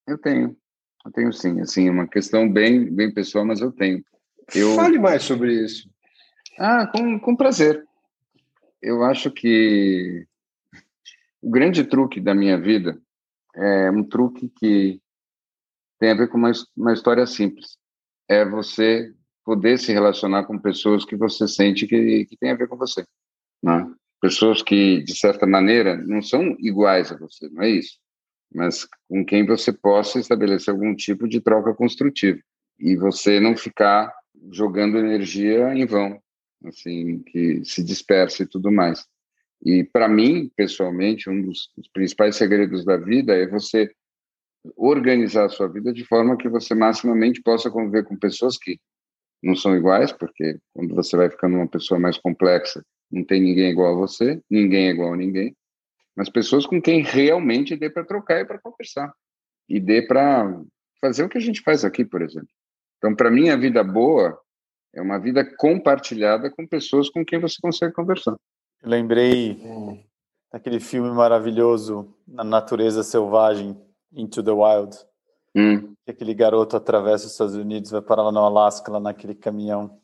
Speaker 1: sim, assim, uma questão bem pessoal, mas eu tenho.
Speaker 3: Fale mais sobre isso.
Speaker 1: Com prazer. Eu acho que o grande truque da minha vida é um truque que tem a ver com uma história simples. É você poder se relacionar com pessoas que você sente que tem a ver com você. Né? Pessoas que, de certa maneira, não são iguais a você, não é isso? Mas com quem você possa estabelecer algum tipo de troca construtiva. E você não ficar jogando energia em vão, assim, que se dispersa e tudo mais. E, para mim, pessoalmente, um dos principais segredos da vida é você organizar a sua vida de forma que você maximamente possa conviver com pessoas que não são iguais, porque quando você vai ficando uma pessoa mais complexa, não tem ninguém igual a você, ninguém é igual a ninguém, mas pessoas com quem realmente dê para trocar e para conversar, e dê para fazer o que a gente faz aqui, por exemplo. Então, para mim, a vida boa é uma vida compartilhada com pessoas com quem você consegue conversar.
Speaker 2: Eu lembrei daquele filme maravilhoso, Na Natureza Selvagem, Into the Wild, que aquele garoto atravessa os Estados Unidos, vai parar lá no Alasca, lá naquele caminhão.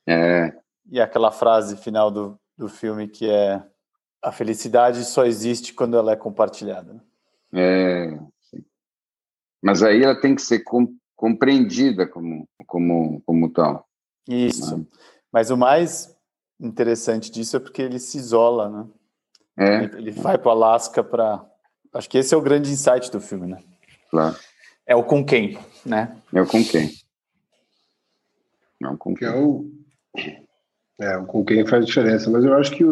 Speaker 2: E aquela frase final do filme que é: a felicidade só existe quando ela é compartilhada.
Speaker 1: Sim. Mas aí ela tem que ser compreendida como tal.
Speaker 2: Isso. Né? Mas o mais interessante disso é porque ele se isola, né? Ele vai para o Alasca para... Acho que esse é o grande insight do filme, né?
Speaker 1: Claro.
Speaker 2: É o com quem, né?
Speaker 1: É o com quem. Não com quem.
Speaker 3: O com quem faz diferença. Mas eu acho que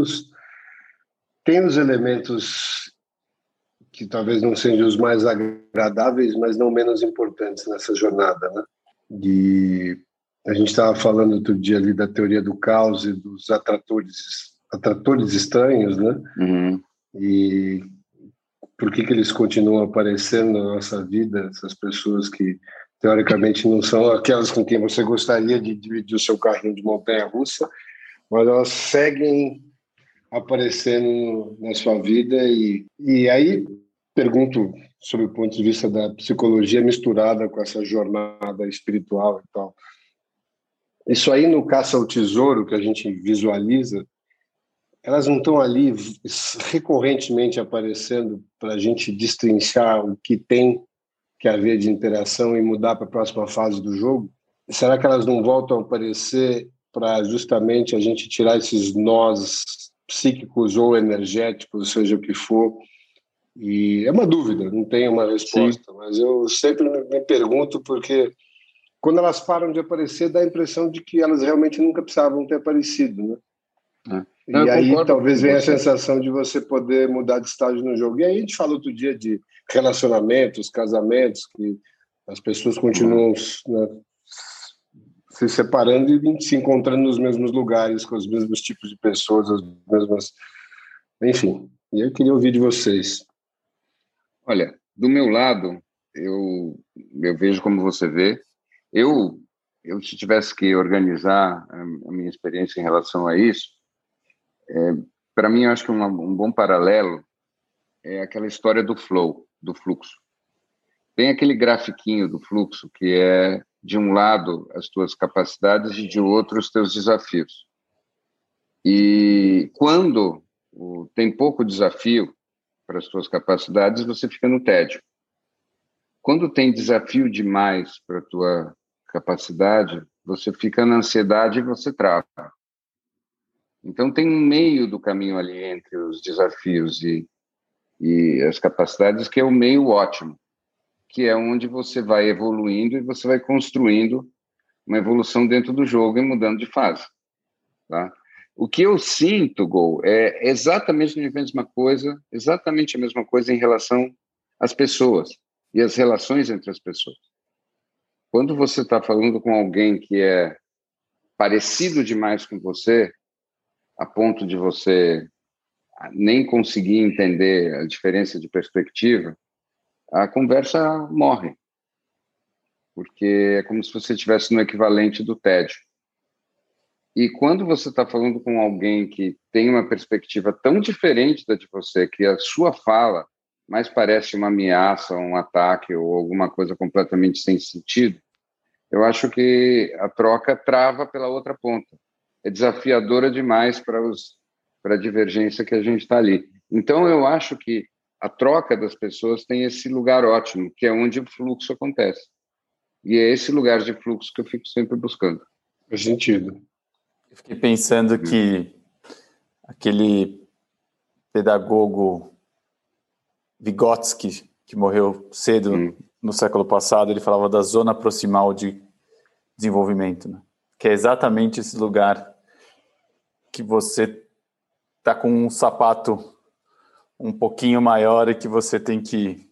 Speaker 3: tem os elementos que talvez não sejam os mais agradáveis, mas não menos importantes nessa jornada, né? A gente estava falando outro dia ali da teoria do caos e dos atratores estranhos, né?
Speaker 1: Uhum.
Speaker 3: E por que eles continuam aparecendo na nossa vida, essas pessoas que teoricamente não são aquelas com quem você gostaria de dividir o seu carrinho de montanha-russa, mas elas seguem aparecendo na sua vida e aí pergunto sobre o ponto de vista da psicologia misturada com essa jornada espiritual e tal. Isso aí no caça ao tesouro que a gente visualiza, elas não estão ali recorrentemente aparecendo para a gente destrinchar o que tem que haver de interação e mudar para a próxima fase do jogo? Será que elas não voltam a aparecer para justamente a gente tirar esses nós psíquicos ou energéticos, seja o que for? E é uma dúvida, não tenho uma resposta, Sim. Mas eu sempre me pergunto porque quando elas param de aparecer, dá a impressão de que elas realmente nunca precisavam ter aparecido, né? E aí talvez venha a sensação de você poder mudar de estágio no jogo. E aí a gente falou outro dia de relacionamentos, casamentos, que as pessoas continuam né, se separando e se encontrando nos mesmos lugares, com os mesmos tipos de pessoas, as mesmas... Enfim, e eu queria ouvir de vocês.
Speaker 1: Olha, do meu lado, eu vejo como você vê. Eu se tivesse que organizar a minha experiência em relação a isso, para mim, eu acho que um bom paralelo é aquela história do flow, do fluxo. Tem aquele grafiquinho do fluxo que é, de um lado, as tuas capacidades e, de outro, os teus desafios. E quando tem pouco desafio para as tuas capacidades, você fica no tédio. Quando tem desafio demais para a tua capacidade, você fica na ansiedade e você trava. Então, tem um meio do caminho ali entre os desafios e as capacidades, que é o meio ótimo, que é onde você vai evoluindo e você vai construindo uma evolução dentro do jogo e mudando de fase. Tá? O que eu sinto, Gol, é exatamente a mesma coisa em relação às pessoas e às relações entre as pessoas. Quando você está falando com alguém que é parecido demais com você, a ponto de você nem conseguir entender a diferença de perspectiva, a conversa morre. Porque é como se você estivesse no equivalente do tédio. E quando você está falando com alguém que tem uma perspectiva tão diferente da de você, que a sua fala mais parece uma ameaça, um ataque ou alguma coisa completamente sem sentido, eu acho que a troca trava pela outra ponta. É desafiadora demais para a divergência que a gente está ali. Então, eu acho que a troca das pessoas tem esse lugar ótimo, que é onde o fluxo acontece. E é esse lugar de fluxo que eu fico sempre buscando.
Speaker 3: Faz sentido.
Speaker 2: Eu fiquei pensando que aquele pedagogo Vygotsky, que morreu cedo no século passado, ele falava da zona proximal de desenvolvimento, né? Que é exatamente esse lugar que você está com um sapato um pouquinho maior e que você tem que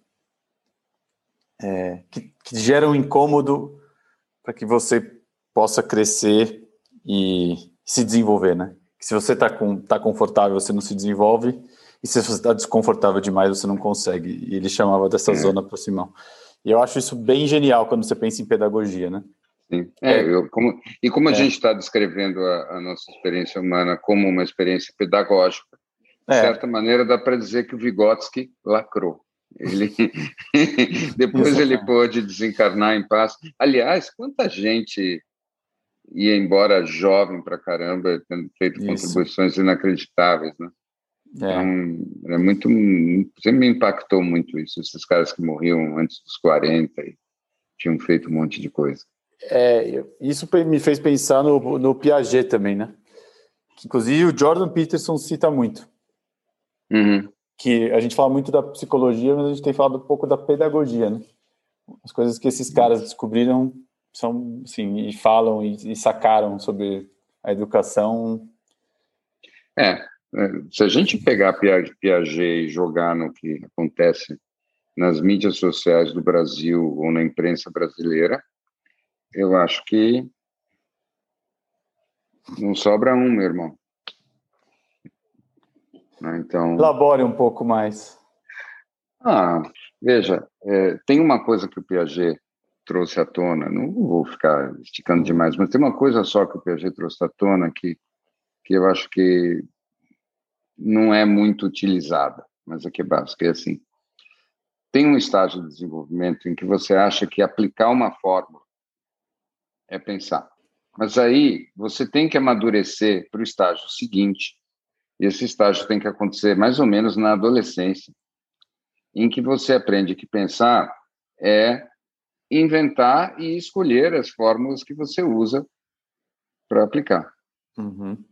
Speaker 2: gera um incômodo para que você possa crescer e se desenvolver, né? Que se você tá confortável, você não se desenvolve, e se você está desconfortável demais, você não consegue. E ele chamava dessa zona proximal. E eu acho isso bem genial quando você pensa em pedagogia, né?
Speaker 1: Sim. Como a gente está descrevendo a nossa experiência humana como uma experiência pedagógica, de certa maneira dá para dizer que o Vygotsky lacrou. Ele depois ele pôde desencarnar em paz. Aliás, quanta gente ia embora jovem pra caramba, tendo feito contribuições inacreditáveis, né? Então, sempre me impactou muito isso, esses caras que morriam antes dos 40 e tinham feito um monte de coisa.
Speaker 2: Isso me fez pensar no Piaget também, né? Que, inclusive, o Jordan Peterson cita muito. Que a gente fala muito da psicologia, mas a gente tem falado um pouco da pedagogia, né? As coisas que esses caras descobriram são, assim, e falam e sacaram sobre a educação.
Speaker 1: Se a gente pegar Piaget e jogar no que acontece nas mídias sociais do Brasil ou na imprensa brasileira, eu acho que não sobra um, meu irmão. Então,
Speaker 2: elabore um pouco mais.
Speaker 1: Ah, veja, tem uma coisa que o Piaget trouxe à tona, não vou ficar esticando
Speaker 2: Uhum.
Speaker 1: demais, mas tem uma coisa só que o Piaget trouxe à tona que eu acho que não é muito utilizada, mas aqui é básico, é assim. Tem um estágio de desenvolvimento em que você acha que aplicar uma fórmula é pensar. Mas aí você tem que amadurecer para o estágio seguinte, e esse estágio tem que acontecer mais ou menos na adolescência, em que você aprende que pensar é inventar e escolher as fórmulas que você usa para aplicar.
Speaker 2: Uhum.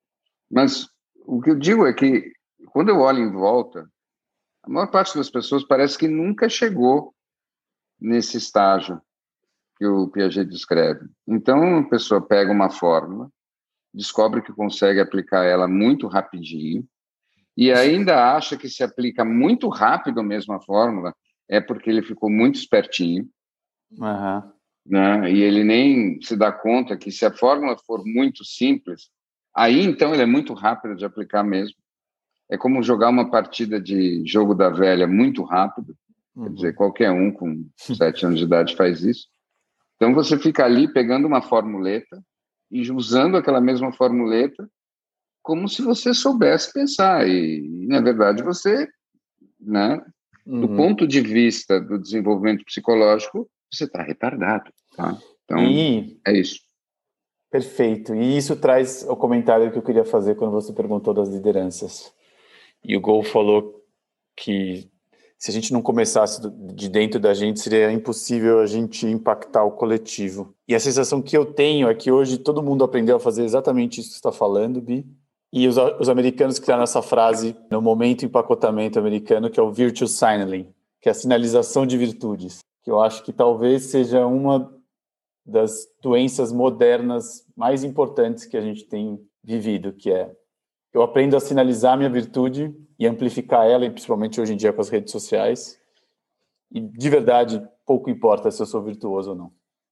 Speaker 1: Mas o que eu digo é que, quando eu olho em volta, a maior parte das pessoas parece que nunca chegou nesse estágio que o Piaget descreve. Então, a pessoa pega uma fórmula, descobre que consegue aplicar ela muito rapidinho, e ainda acha que se aplica muito rápido a mesma fórmula, é porque ele ficou muito espertinho,
Speaker 2: Uhum.
Speaker 1: né? E ele nem se dá conta que, se a fórmula for muito simples, aí então ele é muito rápido de aplicar mesmo. É como jogar uma partida de jogo da velha muito rápido, quer dizer,
Speaker 2: Uhum.
Speaker 1: qualquer um com 7 anos de idade faz isso. Então você fica ali pegando uma formuleta e usando aquela mesma formuleta como se você soubesse pensar. E na verdade, você, né, do
Speaker 2: Uhum.
Speaker 1: ponto de vista do desenvolvimento psicológico, você está retardado, tá? Então,
Speaker 2: E
Speaker 1: é isso.
Speaker 2: perfeito. E isso traz o comentário que eu queria fazer quando você perguntou das lideranças. E o Gol falou que se a gente não começasse de dentro da gente, seria impossível a gente impactar o coletivo. E a sensação que eu tenho é que hoje todo mundo aprendeu a fazer exatamente isso que você está falando, Bi. E os americanos criaram essa frase no momento empacotamento americano, que é o virtue signaling, que é a sinalização de virtudes, que eu acho que talvez seja uma das doenças modernas mais importantes que a gente tem vivido, que é eu aprendo a sinalizar minha virtude e amplificar ela, e principalmente hoje em dia com as redes sociais, e de verdade pouco importa se eu sou virtuoso ou não.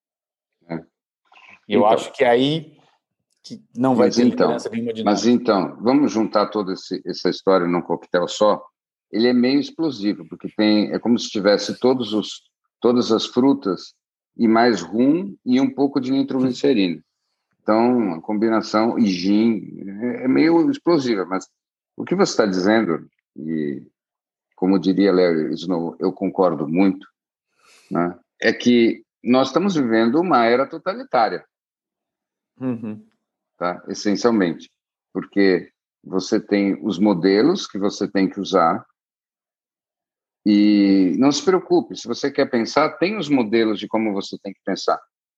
Speaker 1: Né?
Speaker 2: E eu
Speaker 1: Então,
Speaker 2: acho que é aí que não vai
Speaker 1: mas
Speaker 2: ter
Speaker 1: então,
Speaker 2: liderança nenhuma de
Speaker 1: mas
Speaker 2: nada.
Speaker 1: então, vamos juntar toda essa história num coquetel só. Ele é meio explosivo, porque é como se tivesse todas as frutas e mais rum e um pouco de nitroglicerina. Então, a combinação e gin é meio explosiva, mas o que você está dizendo, e como diria Larry Snow, eu concordo muito, né, é que nós estamos vivendo uma era totalitária,
Speaker 2: Uhum.
Speaker 1: tá? Essencialmente, porque você tem os modelos que você tem que usar e não se preocupe, se você quer pensar, tem os modelos de como você tem que pensar.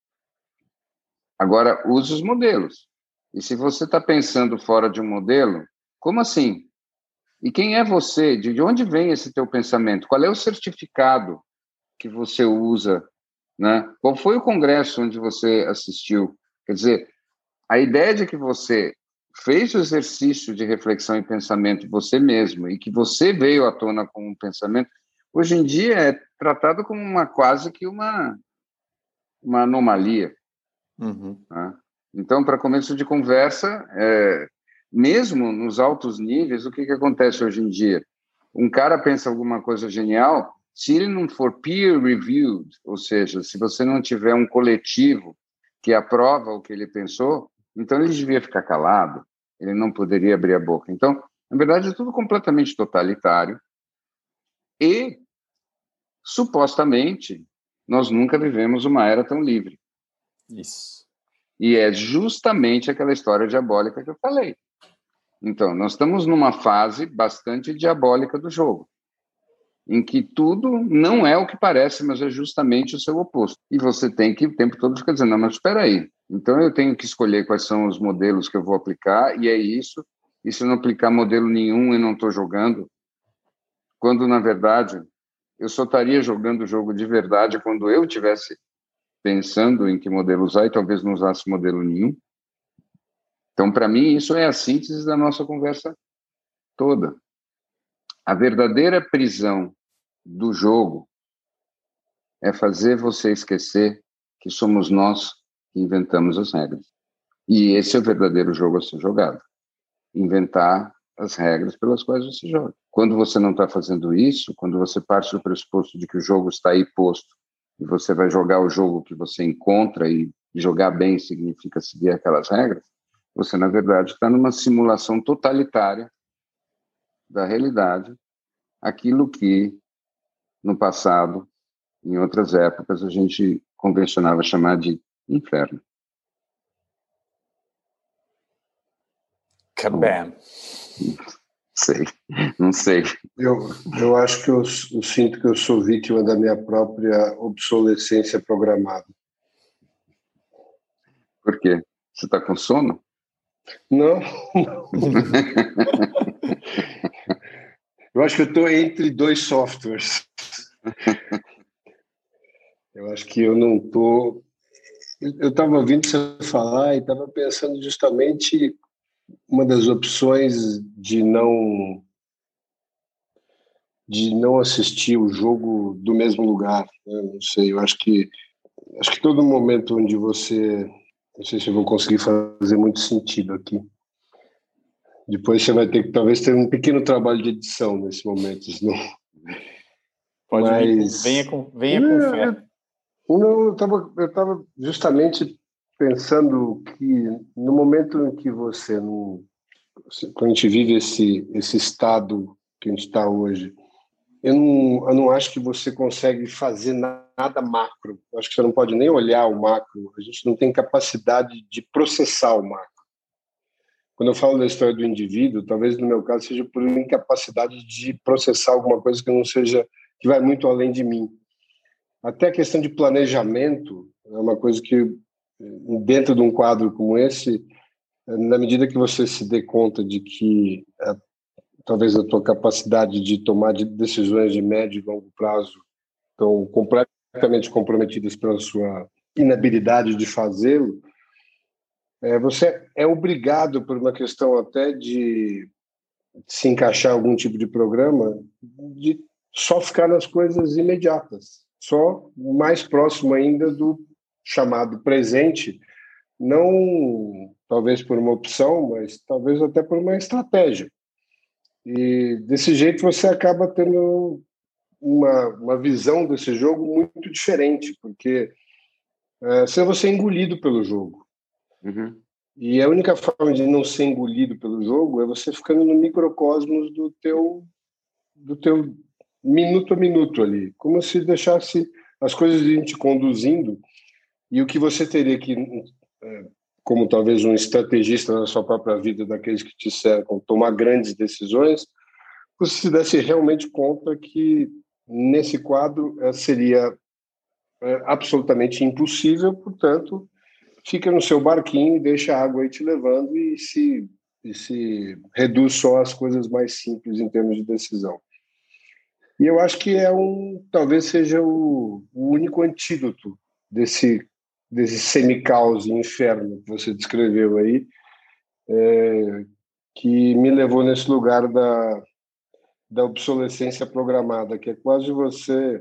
Speaker 1: Agora, use os modelos. E se você está pensando fora de um modelo, como assim? E quem é você? De onde vem esse teu pensamento? Qual é o certificado que você usa, né? Qual foi o congresso onde você assistiu? Quer dizer, a ideia de que você fez o exercício de reflexão e pensamento você mesmo e que você veio à tona com um pensamento, hoje em dia é tratado como quase que uma anomalia,
Speaker 2: Uhum.
Speaker 1: né? Então, para começo de conversa, mesmo nos altos níveis, o que acontece hoje em dia? Um cara pensa alguma coisa genial, se ele não for peer-reviewed, ou seja, se você não tiver um coletivo que aprova o que ele pensou, então ele devia ficar calado, ele não poderia abrir a boca. Então, na verdade, é tudo completamente totalitário e, supostamente, nós nunca vivemos uma era tão livre.
Speaker 2: Isso.
Speaker 1: E é justamente aquela história diabólica que eu falei. Então, nós estamos numa fase bastante diabólica do jogo, em que tudo não é o que parece, mas é justamente o seu oposto. E você tem que o tempo todo ficar dizendo, não, mas espera aí. Então eu tenho que escolher quais são os modelos que eu vou aplicar, e é isso. E se eu não aplicar modelo nenhum, eu não estou jogando. Quando, na verdade, eu só estaria jogando o jogo de verdade quando eu tivesse pensando em que modelo usar e talvez não usasse modelo nenhum. Então, para mim, isso é a síntese da nossa conversa toda. A verdadeira prisão do jogo é fazer você esquecer que somos nós que inventamos as regras. E esse é o verdadeiro jogo a ser jogado. Inventar as regras pelas quais você joga. Quando você não está fazendo isso, quando você parte do pressuposto de que o jogo está aí posto e você vai jogar o jogo que você encontra, e jogar bem significa seguir aquelas regras, você, na verdade, está numa simulação totalitária da realidade, aquilo que, no passado, em outras épocas, a gente convencionava chamar de inferno.
Speaker 2: Kabam.
Speaker 1: Não sei.
Speaker 3: Eu acho que eu sinto que eu sou vítima da minha própria obsolescência programada.
Speaker 1: Por quê? Você está com sono?
Speaker 3: Não. Eu acho que eu estou entre dois softwares. Eu acho que eu não estou... Eu estava ouvindo você falar e estava pensando justamente uma das opções de não assistir o jogo do mesmo lugar, né? Não sei, eu acho que todo momento onde você... Não sei se eu vou conseguir fazer muito sentido aqui. Depois você vai ter que talvez ter um pequeno trabalho de edição nesse momento, senão...
Speaker 2: Pode
Speaker 3: Mas...
Speaker 2: vir, venha com fé.
Speaker 3: Não, eu tava justamente pensando que no momento em que você não... Quando a gente vive esse estado que a gente está hoje, eu não acho que você consegue fazer nada macro. Eu acho que você não pode nem olhar o macro. A gente não tem capacidade de processar o macro. Quando eu falo da história do indivíduo, talvez no meu caso seja por incapacidade de processar alguma coisa que não seja, que vai muito além de mim. Até a questão de planejamento é uma coisa que, dentro de um quadro como esse, na medida que você se dê conta de que talvez a tua capacidade de tomar decisões de médio e longo prazo estão completamente comprometidas pela sua inabilidade de fazê-lo, você é obrigado, por uma questão até de se encaixar em algum tipo de programa, de só ficar nas coisas imediatas, só mais próximo ainda do chamado presente, não talvez por uma opção, mas talvez até por uma estratégia. E desse jeito você acaba tendo uma visão desse jogo muito diferente, porque se você é engolido pelo jogo.
Speaker 1: Uhum.
Speaker 3: E a única forma de não ser engolido pelo jogo é você ficando no microcosmos do teu minuto a minuto ali, como se deixasse as coisas irem te conduzindo, e o que você teria que, como talvez um estrategista na sua própria vida, daqueles que te cercam, tomar grandes decisões, você se desse realmente conta que nesse quadro seria absolutamente impossível, portanto, fica no seu barquinho, deixa a água aí te levando e se reduz só às coisas mais simples em termos de decisão. E eu acho que talvez seja o único antídoto desse semicaos e inferno que você descreveu aí, que me levou nesse lugar da obsolescência programada, que é quase você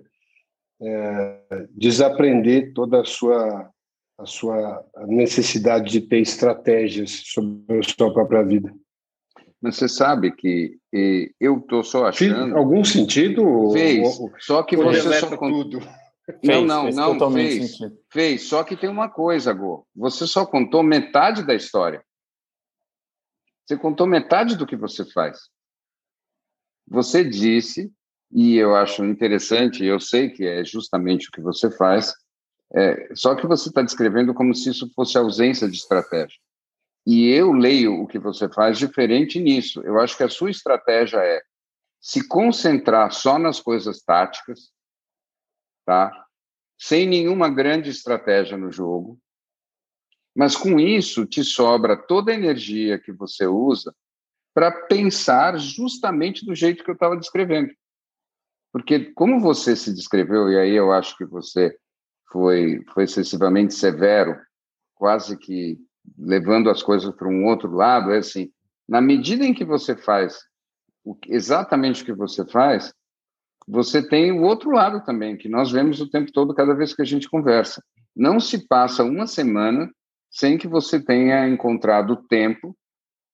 Speaker 3: desaprender toda a sua necessidade de ter estratégias sobre a sua própria vida.
Speaker 1: Mas você sabe que eu estou só achando...
Speaker 3: Fez algum sentido?
Speaker 1: Fez, só que você só...
Speaker 3: tudo.
Speaker 1: Não, fez. Só que tem uma coisa, Gô. Você só contou metade da história. Você contou metade do que você faz. Você disse, e eu acho interessante, eu sei que é justamente o que você faz, só que você está descrevendo como se isso fosse ausência de estratégia. E eu leio o que você faz diferente nisso. Eu acho que a sua estratégia é se concentrar só nas coisas táticas, tá? Sem nenhuma grande estratégia no jogo, mas com isso te sobra toda a energia que você usa para pensar justamente do jeito que eu estava descrevendo. Porque como você se descreveu, e aí eu acho que você foi excessivamente severo, quase que levando as coisas para um outro lado, é assim, na medida em que você faz exatamente o que você faz, você tem o outro lado também, que nós vemos o tempo todo, cada vez que a gente conversa. Não se passa uma semana sem que você tenha encontrado tempo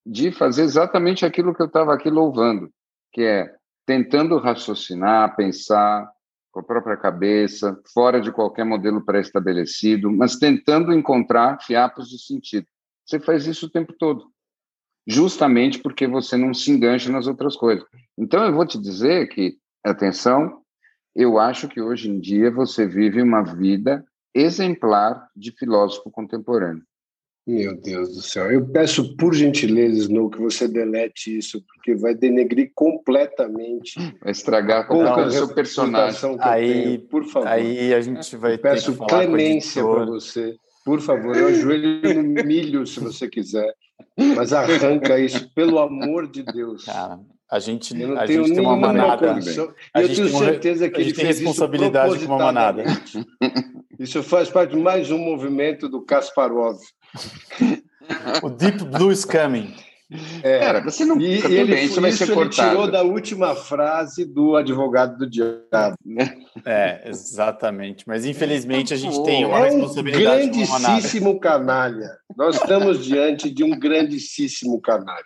Speaker 1: de fazer exatamente aquilo que eu estava aqui louvando, que é tentando raciocinar, pensar com a própria cabeça, fora de qualquer modelo pré-estabelecido, mas tentando encontrar fiapos de sentido. Você faz isso o tempo todo, justamente porque você não se engancha nas outras coisas. Então, eu vou te dizer que, atenção, eu acho que hoje em dia você vive uma vida exemplar de filósofo contemporâneo.
Speaker 3: Meu Deus do céu. Eu peço, por gentileza, Snow, que você delete isso, porque vai denegrir completamente
Speaker 1: Vai estragar
Speaker 3: pouca
Speaker 1: o seu personagem.
Speaker 3: reputação que eu tenho. Por favor.
Speaker 2: Aí a gente vai ter que
Speaker 3: Peço
Speaker 2: falar
Speaker 3: clemência para você. Por favor, eu ajoelho no milho se você quiser, mas arranca isso, pelo amor de Deus.
Speaker 2: Cara, a gente
Speaker 3: tem
Speaker 2: uma manada.
Speaker 3: Condição. E eu tenho certeza que ele fez isso
Speaker 2: responsabilidade com uma manada.
Speaker 3: Isso faz parte de mais um movimento do Kasparov.
Speaker 2: O Deep Blue is coming.
Speaker 1: Cara, você não... isso vai ser cortado.
Speaker 3: Ele tirou da última frase do Advogado do Diabo.
Speaker 2: Exatamente. Mas, infelizmente, a gente tem uma responsabilidade
Speaker 3: com uma manada. Grandíssimo canalha. Nós estamos diante de um grandíssimo canalha.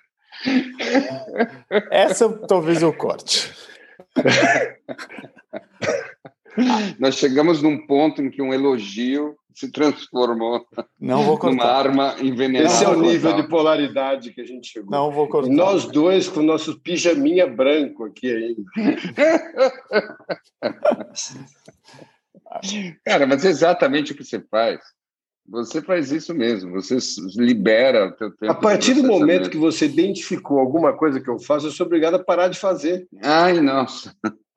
Speaker 2: Essa talvez eu corte.
Speaker 1: Nós chegamos num ponto em que um elogio se transformou numa arma envenenada.
Speaker 3: Esse é o nível de polaridade que a gente chegou.
Speaker 2: Não vou cortar.
Speaker 3: E nós dois com nosso pijaminha branco aqui ainda.
Speaker 1: Cara, mas é exatamente o que você faz. Você faz isso mesmo. Você libera o teu tempo.
Speaker 3: A partir do momento que você identificou alguma coisa que eu faço, eu sou obrigado a parar de fazer.
Speaker 1: Ai, nossa.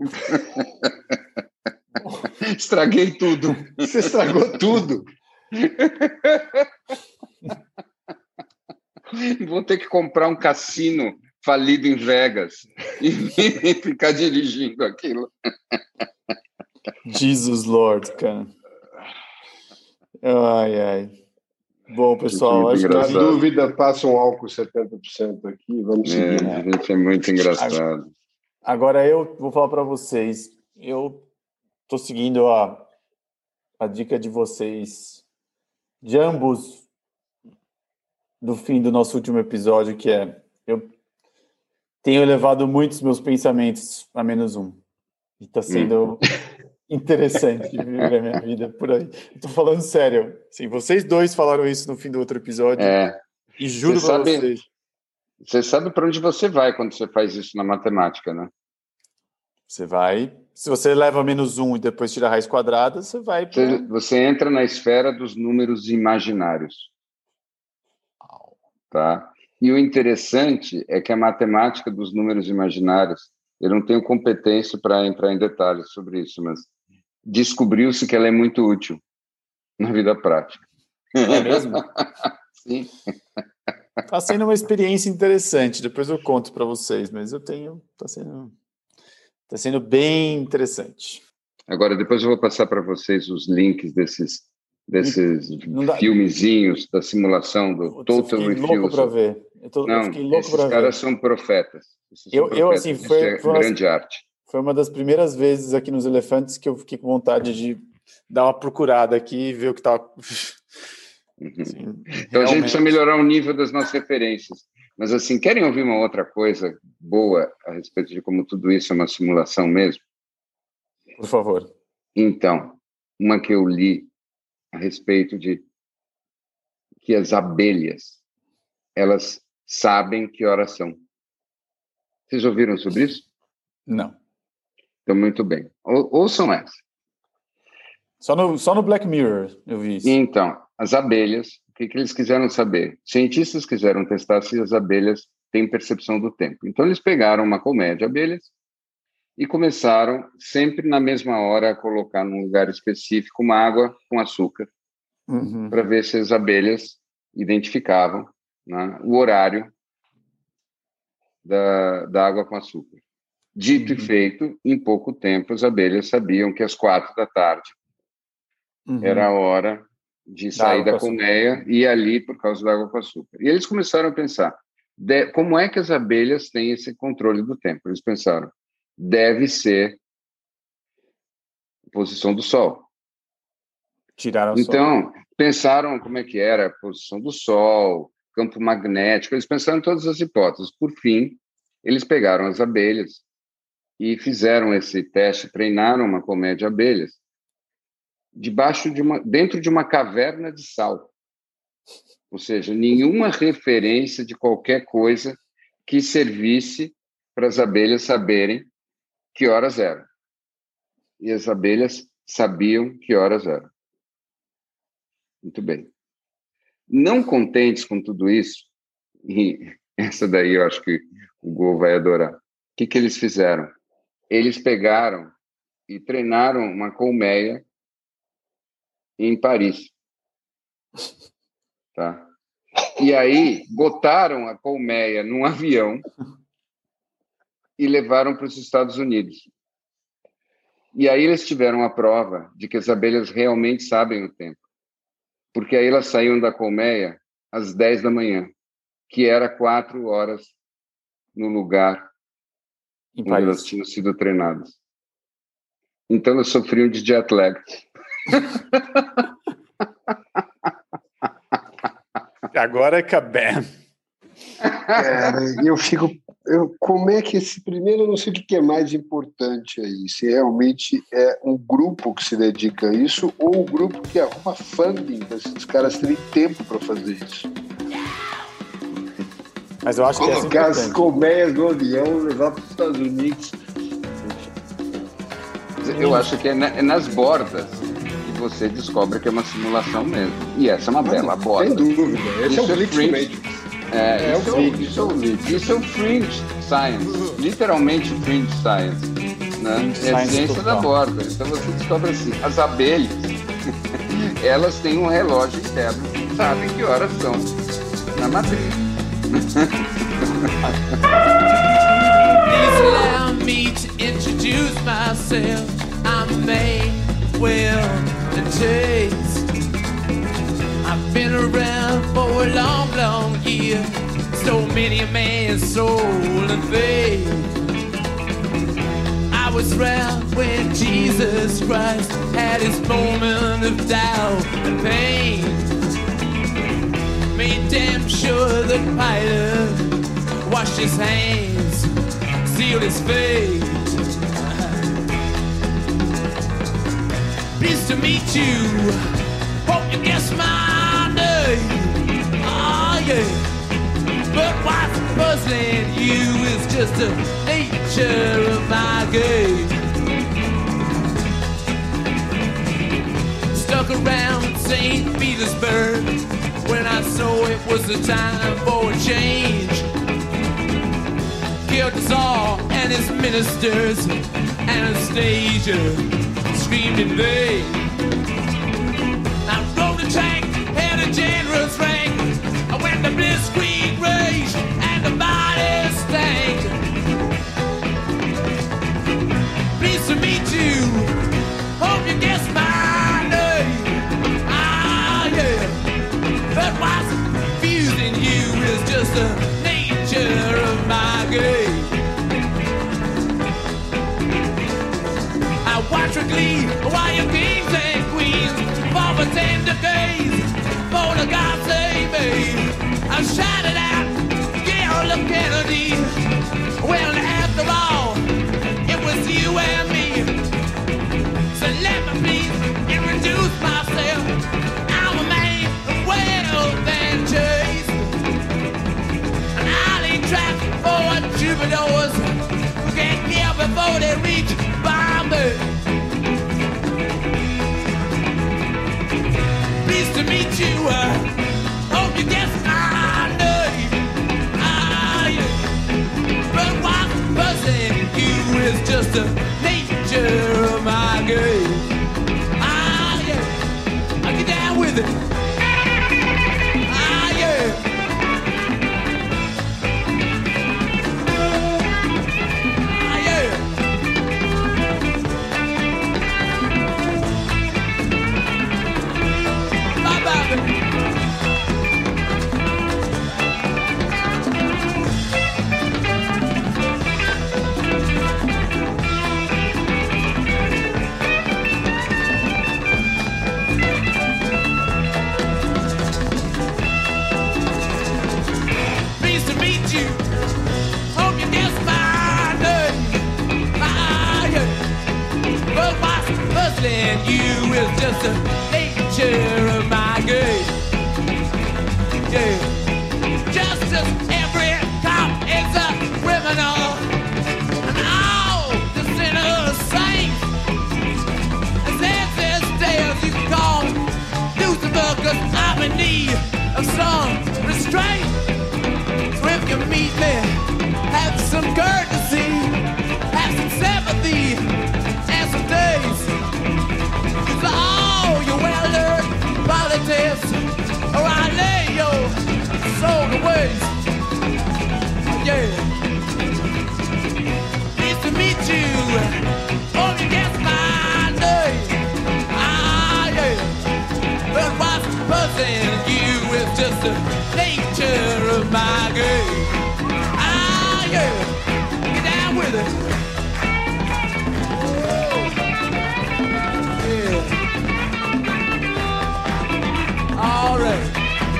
Speaker 1: Estraguei tudo.
Speaker 3: Você estragou tudo.
Speaker 1: Vou ter que comprar um cassino falido em Vegas e ficar dirigindo aquilo.
Speaker 2: Jesus Lord, cara. Ai. Bom, pessoal,
Speaker 3: acho que na dúvida passa um álcool 70% aqui, vamos seguir.
Speaker 1: Gente, é muito engraçado.
Speaker 2: Agora eu vou falar para vocês, eu estou seguindo a dica de vocês, de ambos, do fim do nosso último episódio, que é, eu tenho elevado muitos meus pensamentos a -1. E está sendo interessante viver a minha vida por aí. Estou falando sério. Assim, vocês dois falaram isso no fim do outro episódio. E juro para vocês.
Speaker 1: Você sabe para onde você vai quando você faz isso na matemática, né?
Speaker 2: Você vai... Se você leva -1 e depois tira a raiz quadrada, você vai...
Speaker 1: Você entra na esfera dos números imaginários. Tá? E o interessante é que a matemática dos números imaginários, eu não tenho competência para entrar em detalhes sobre isso, mas descobriu-se que ela é muito útil na vida prática.
Speaker 2: É mesmo?
Speaker 1: Sim.
Speaker 2: Está sendo uma experiência interessante. Depois eu conto para vocês, mas Está sendo bem interessante.
Speaker 1: Agora, depois eu vou passar para vocês os links desses filmezinhos da simulação do Total Refusal.
Speaker 2: Eu louco para ver. Eu fiquei louco para ver.
Speaker 1: Esses caras são profetas.
Speaker 2: Assim, foi
Speaker 1: grande arte.
Speaker 2: Foi uma das primeiras vezes aqui nos Elefantes que eu fiquei com vontade de dar uma procurada aqui e ver o que estava...
Speaker 1: Assim, então a gente precisa melhorar o nível das nossas referências. Mas, assim, querem ouvir uma outra coisa boa a respeito de como tudo isso é uma simulação mesmo?
Speaker 2: Por favor.
Speaker 1: Então, uma que eu li a respeito de que as abelhas, elas sabem que horas são. Vocês ouviram sobre isso?
Speaker 2: Não.
Speaker 1: Então, muito bem. Ouçam essa.
Speaker 2: Só no Black Mirror eu vi isso.
Speaker 1: Então, as abelhas, o que eles quiseram saber? Cientistas quiseram testar se as abelhas têm percepção do tempo. Então, eles pegaram uma colmeia de abelhas e começaram, sempre na mesma hora, a colocar num lugar específico uma água com açúcar, para ver se as abelhas identificavam, né, o horário da água com açúcar. Dito e feito, em pouco tempo, as abelhas sabiam que às 4 da tarde era a hora de sair da colmeia e ir ali por causa da água com açúcar. E eles começaram a pensar, como é que as abelhas têm esse controle do tempo? Eles pensaram, deve ser a posição do sol.
Speaker 2: Tiraram o
Speaker 1: sol. Então, pensaram como é que era a posição do sol, campo magnético, eles pensaram em todas as hipóteses. Por fim, eles pegaram as abelhas e fizeram esse teste, treinaram uma colmeia de abelhas dentro de uma caverna de sal. Ou seja, nenhuma referência de qualquer coisa que servisse para as abelhas saberem que horas eram. E as abelhas sabiam que horas eram. Muito bem. Não contentes com tudo isso, e essa daí eu acho que o Gol vai adorar, o que eles fizeram? Eles pegaram e treinaram uma colmeia em Paris. Tá? E aí botaram a colmeia num avião e levaram para os Estados Unidos. E aí eles tiveram a prova de que as abelhas realmente sabem o tempo. Porque aí elas saíam da colmeia às 10 da manhã, que era 4 horas no lugar onde elas tinham sido treinadas. Então elas sofriam de jet lag.
Speaker 2: Agora é Cabam.
Speaker 3: Como é que primeiro, eu não sei o que é mais importante aí, se realmente é um grupo que se dedica a isso ou um grupo que arruma funding para esses caras terem tempo para fazer isso.
Speaker 2: Mas eu acho que
Speaker 3: colocar as colmeias no avião, levar para os Estados Unidos.
Speaker 1: Eu acho que é nas bordas que você descobre que é uma simulação mesmo. E essa é uma bela borda.
Speaker 3: Sem dúvida. Esse é o Blitz Matrix.
Speaker 1: Isso é o fringe science, literalmente fringe science, né? É a ciência da borda. Então você descobre assim, as abelhas, elas têm um relógio interno, sabem que horas são na matriz.
Speaker 4: Please allow me to introduce myself. I'm made well and taste. I've been around for a long, long year. Stole many a man's soul and faith. I was around when Jesus Christ had his moment of doubt and pain. Made damn sure that Pilate washed his hands, sealed his fate. Pleased to meet you. Hope you guess my name. Oh yeah. But what's puzzling you is just the nature of my game. Stuck around St. Petersburg when I saw it was the time for a change. Killed the Tsar and his ministers. Anastasia screamed in vain. I rode a tank and a general's rank. I went to blitzkrieg rage and the body stank. Pleased to meet you. Hope you guess my name. Ah yeah. But what's confusing you is just the nature of my game. I watch with glee while your kings and queens fall for 10 decades. For the God save me, I shouted out, Gail of Kennedy. Well, after all, it was you and me. So let me please introduce myself. I'm a man of wealth and chase. And I'll ain't trapped for troubadours who can't kill before they reach Bombay. Pleased to meet you. Hope you guess my name. Ah, yeah. But why buzzing you is just the nature of my game. Yeah. Just as every cop is a criminal, and all the sinners saints. And since this day as you call Lucifer, 'cause I'm in need of some restraint. So if you meet me, have some courtesy, have some sympathy, and some days. So all your well-learned politics, or I lay your soul to waste. Yeah. Nice to meet you. Hope you guess my name. Ah, yeah. But what's buzzing you is just the nature of my game. Ah, yeah. Get down with it. Yeah. All right.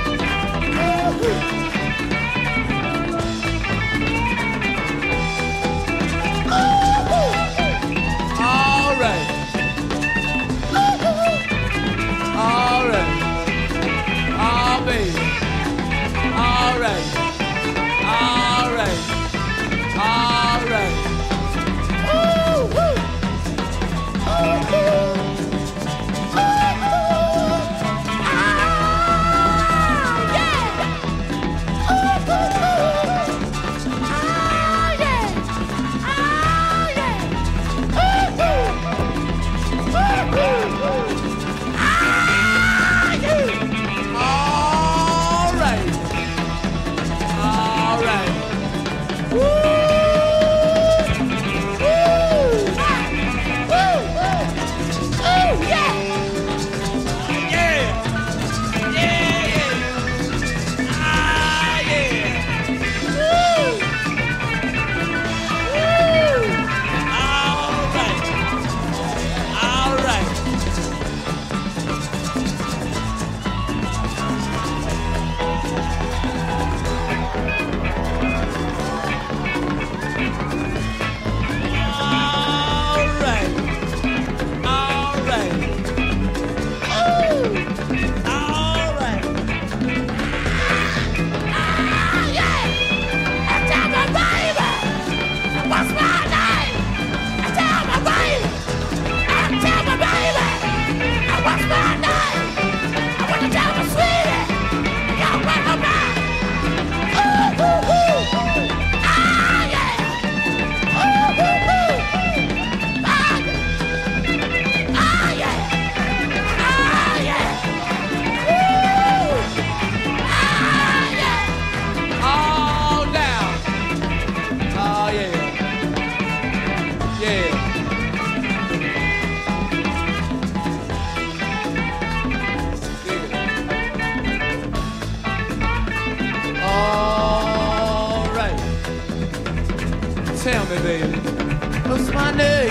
Speaker 4: Tell me, baby, what's my name?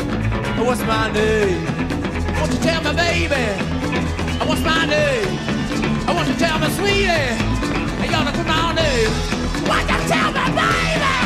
Speaker 4: What's my name? Won't you tell me, baby? What's my name? I want you to tell me, sweetie. You ought to come on in. Won't you tell me, baby?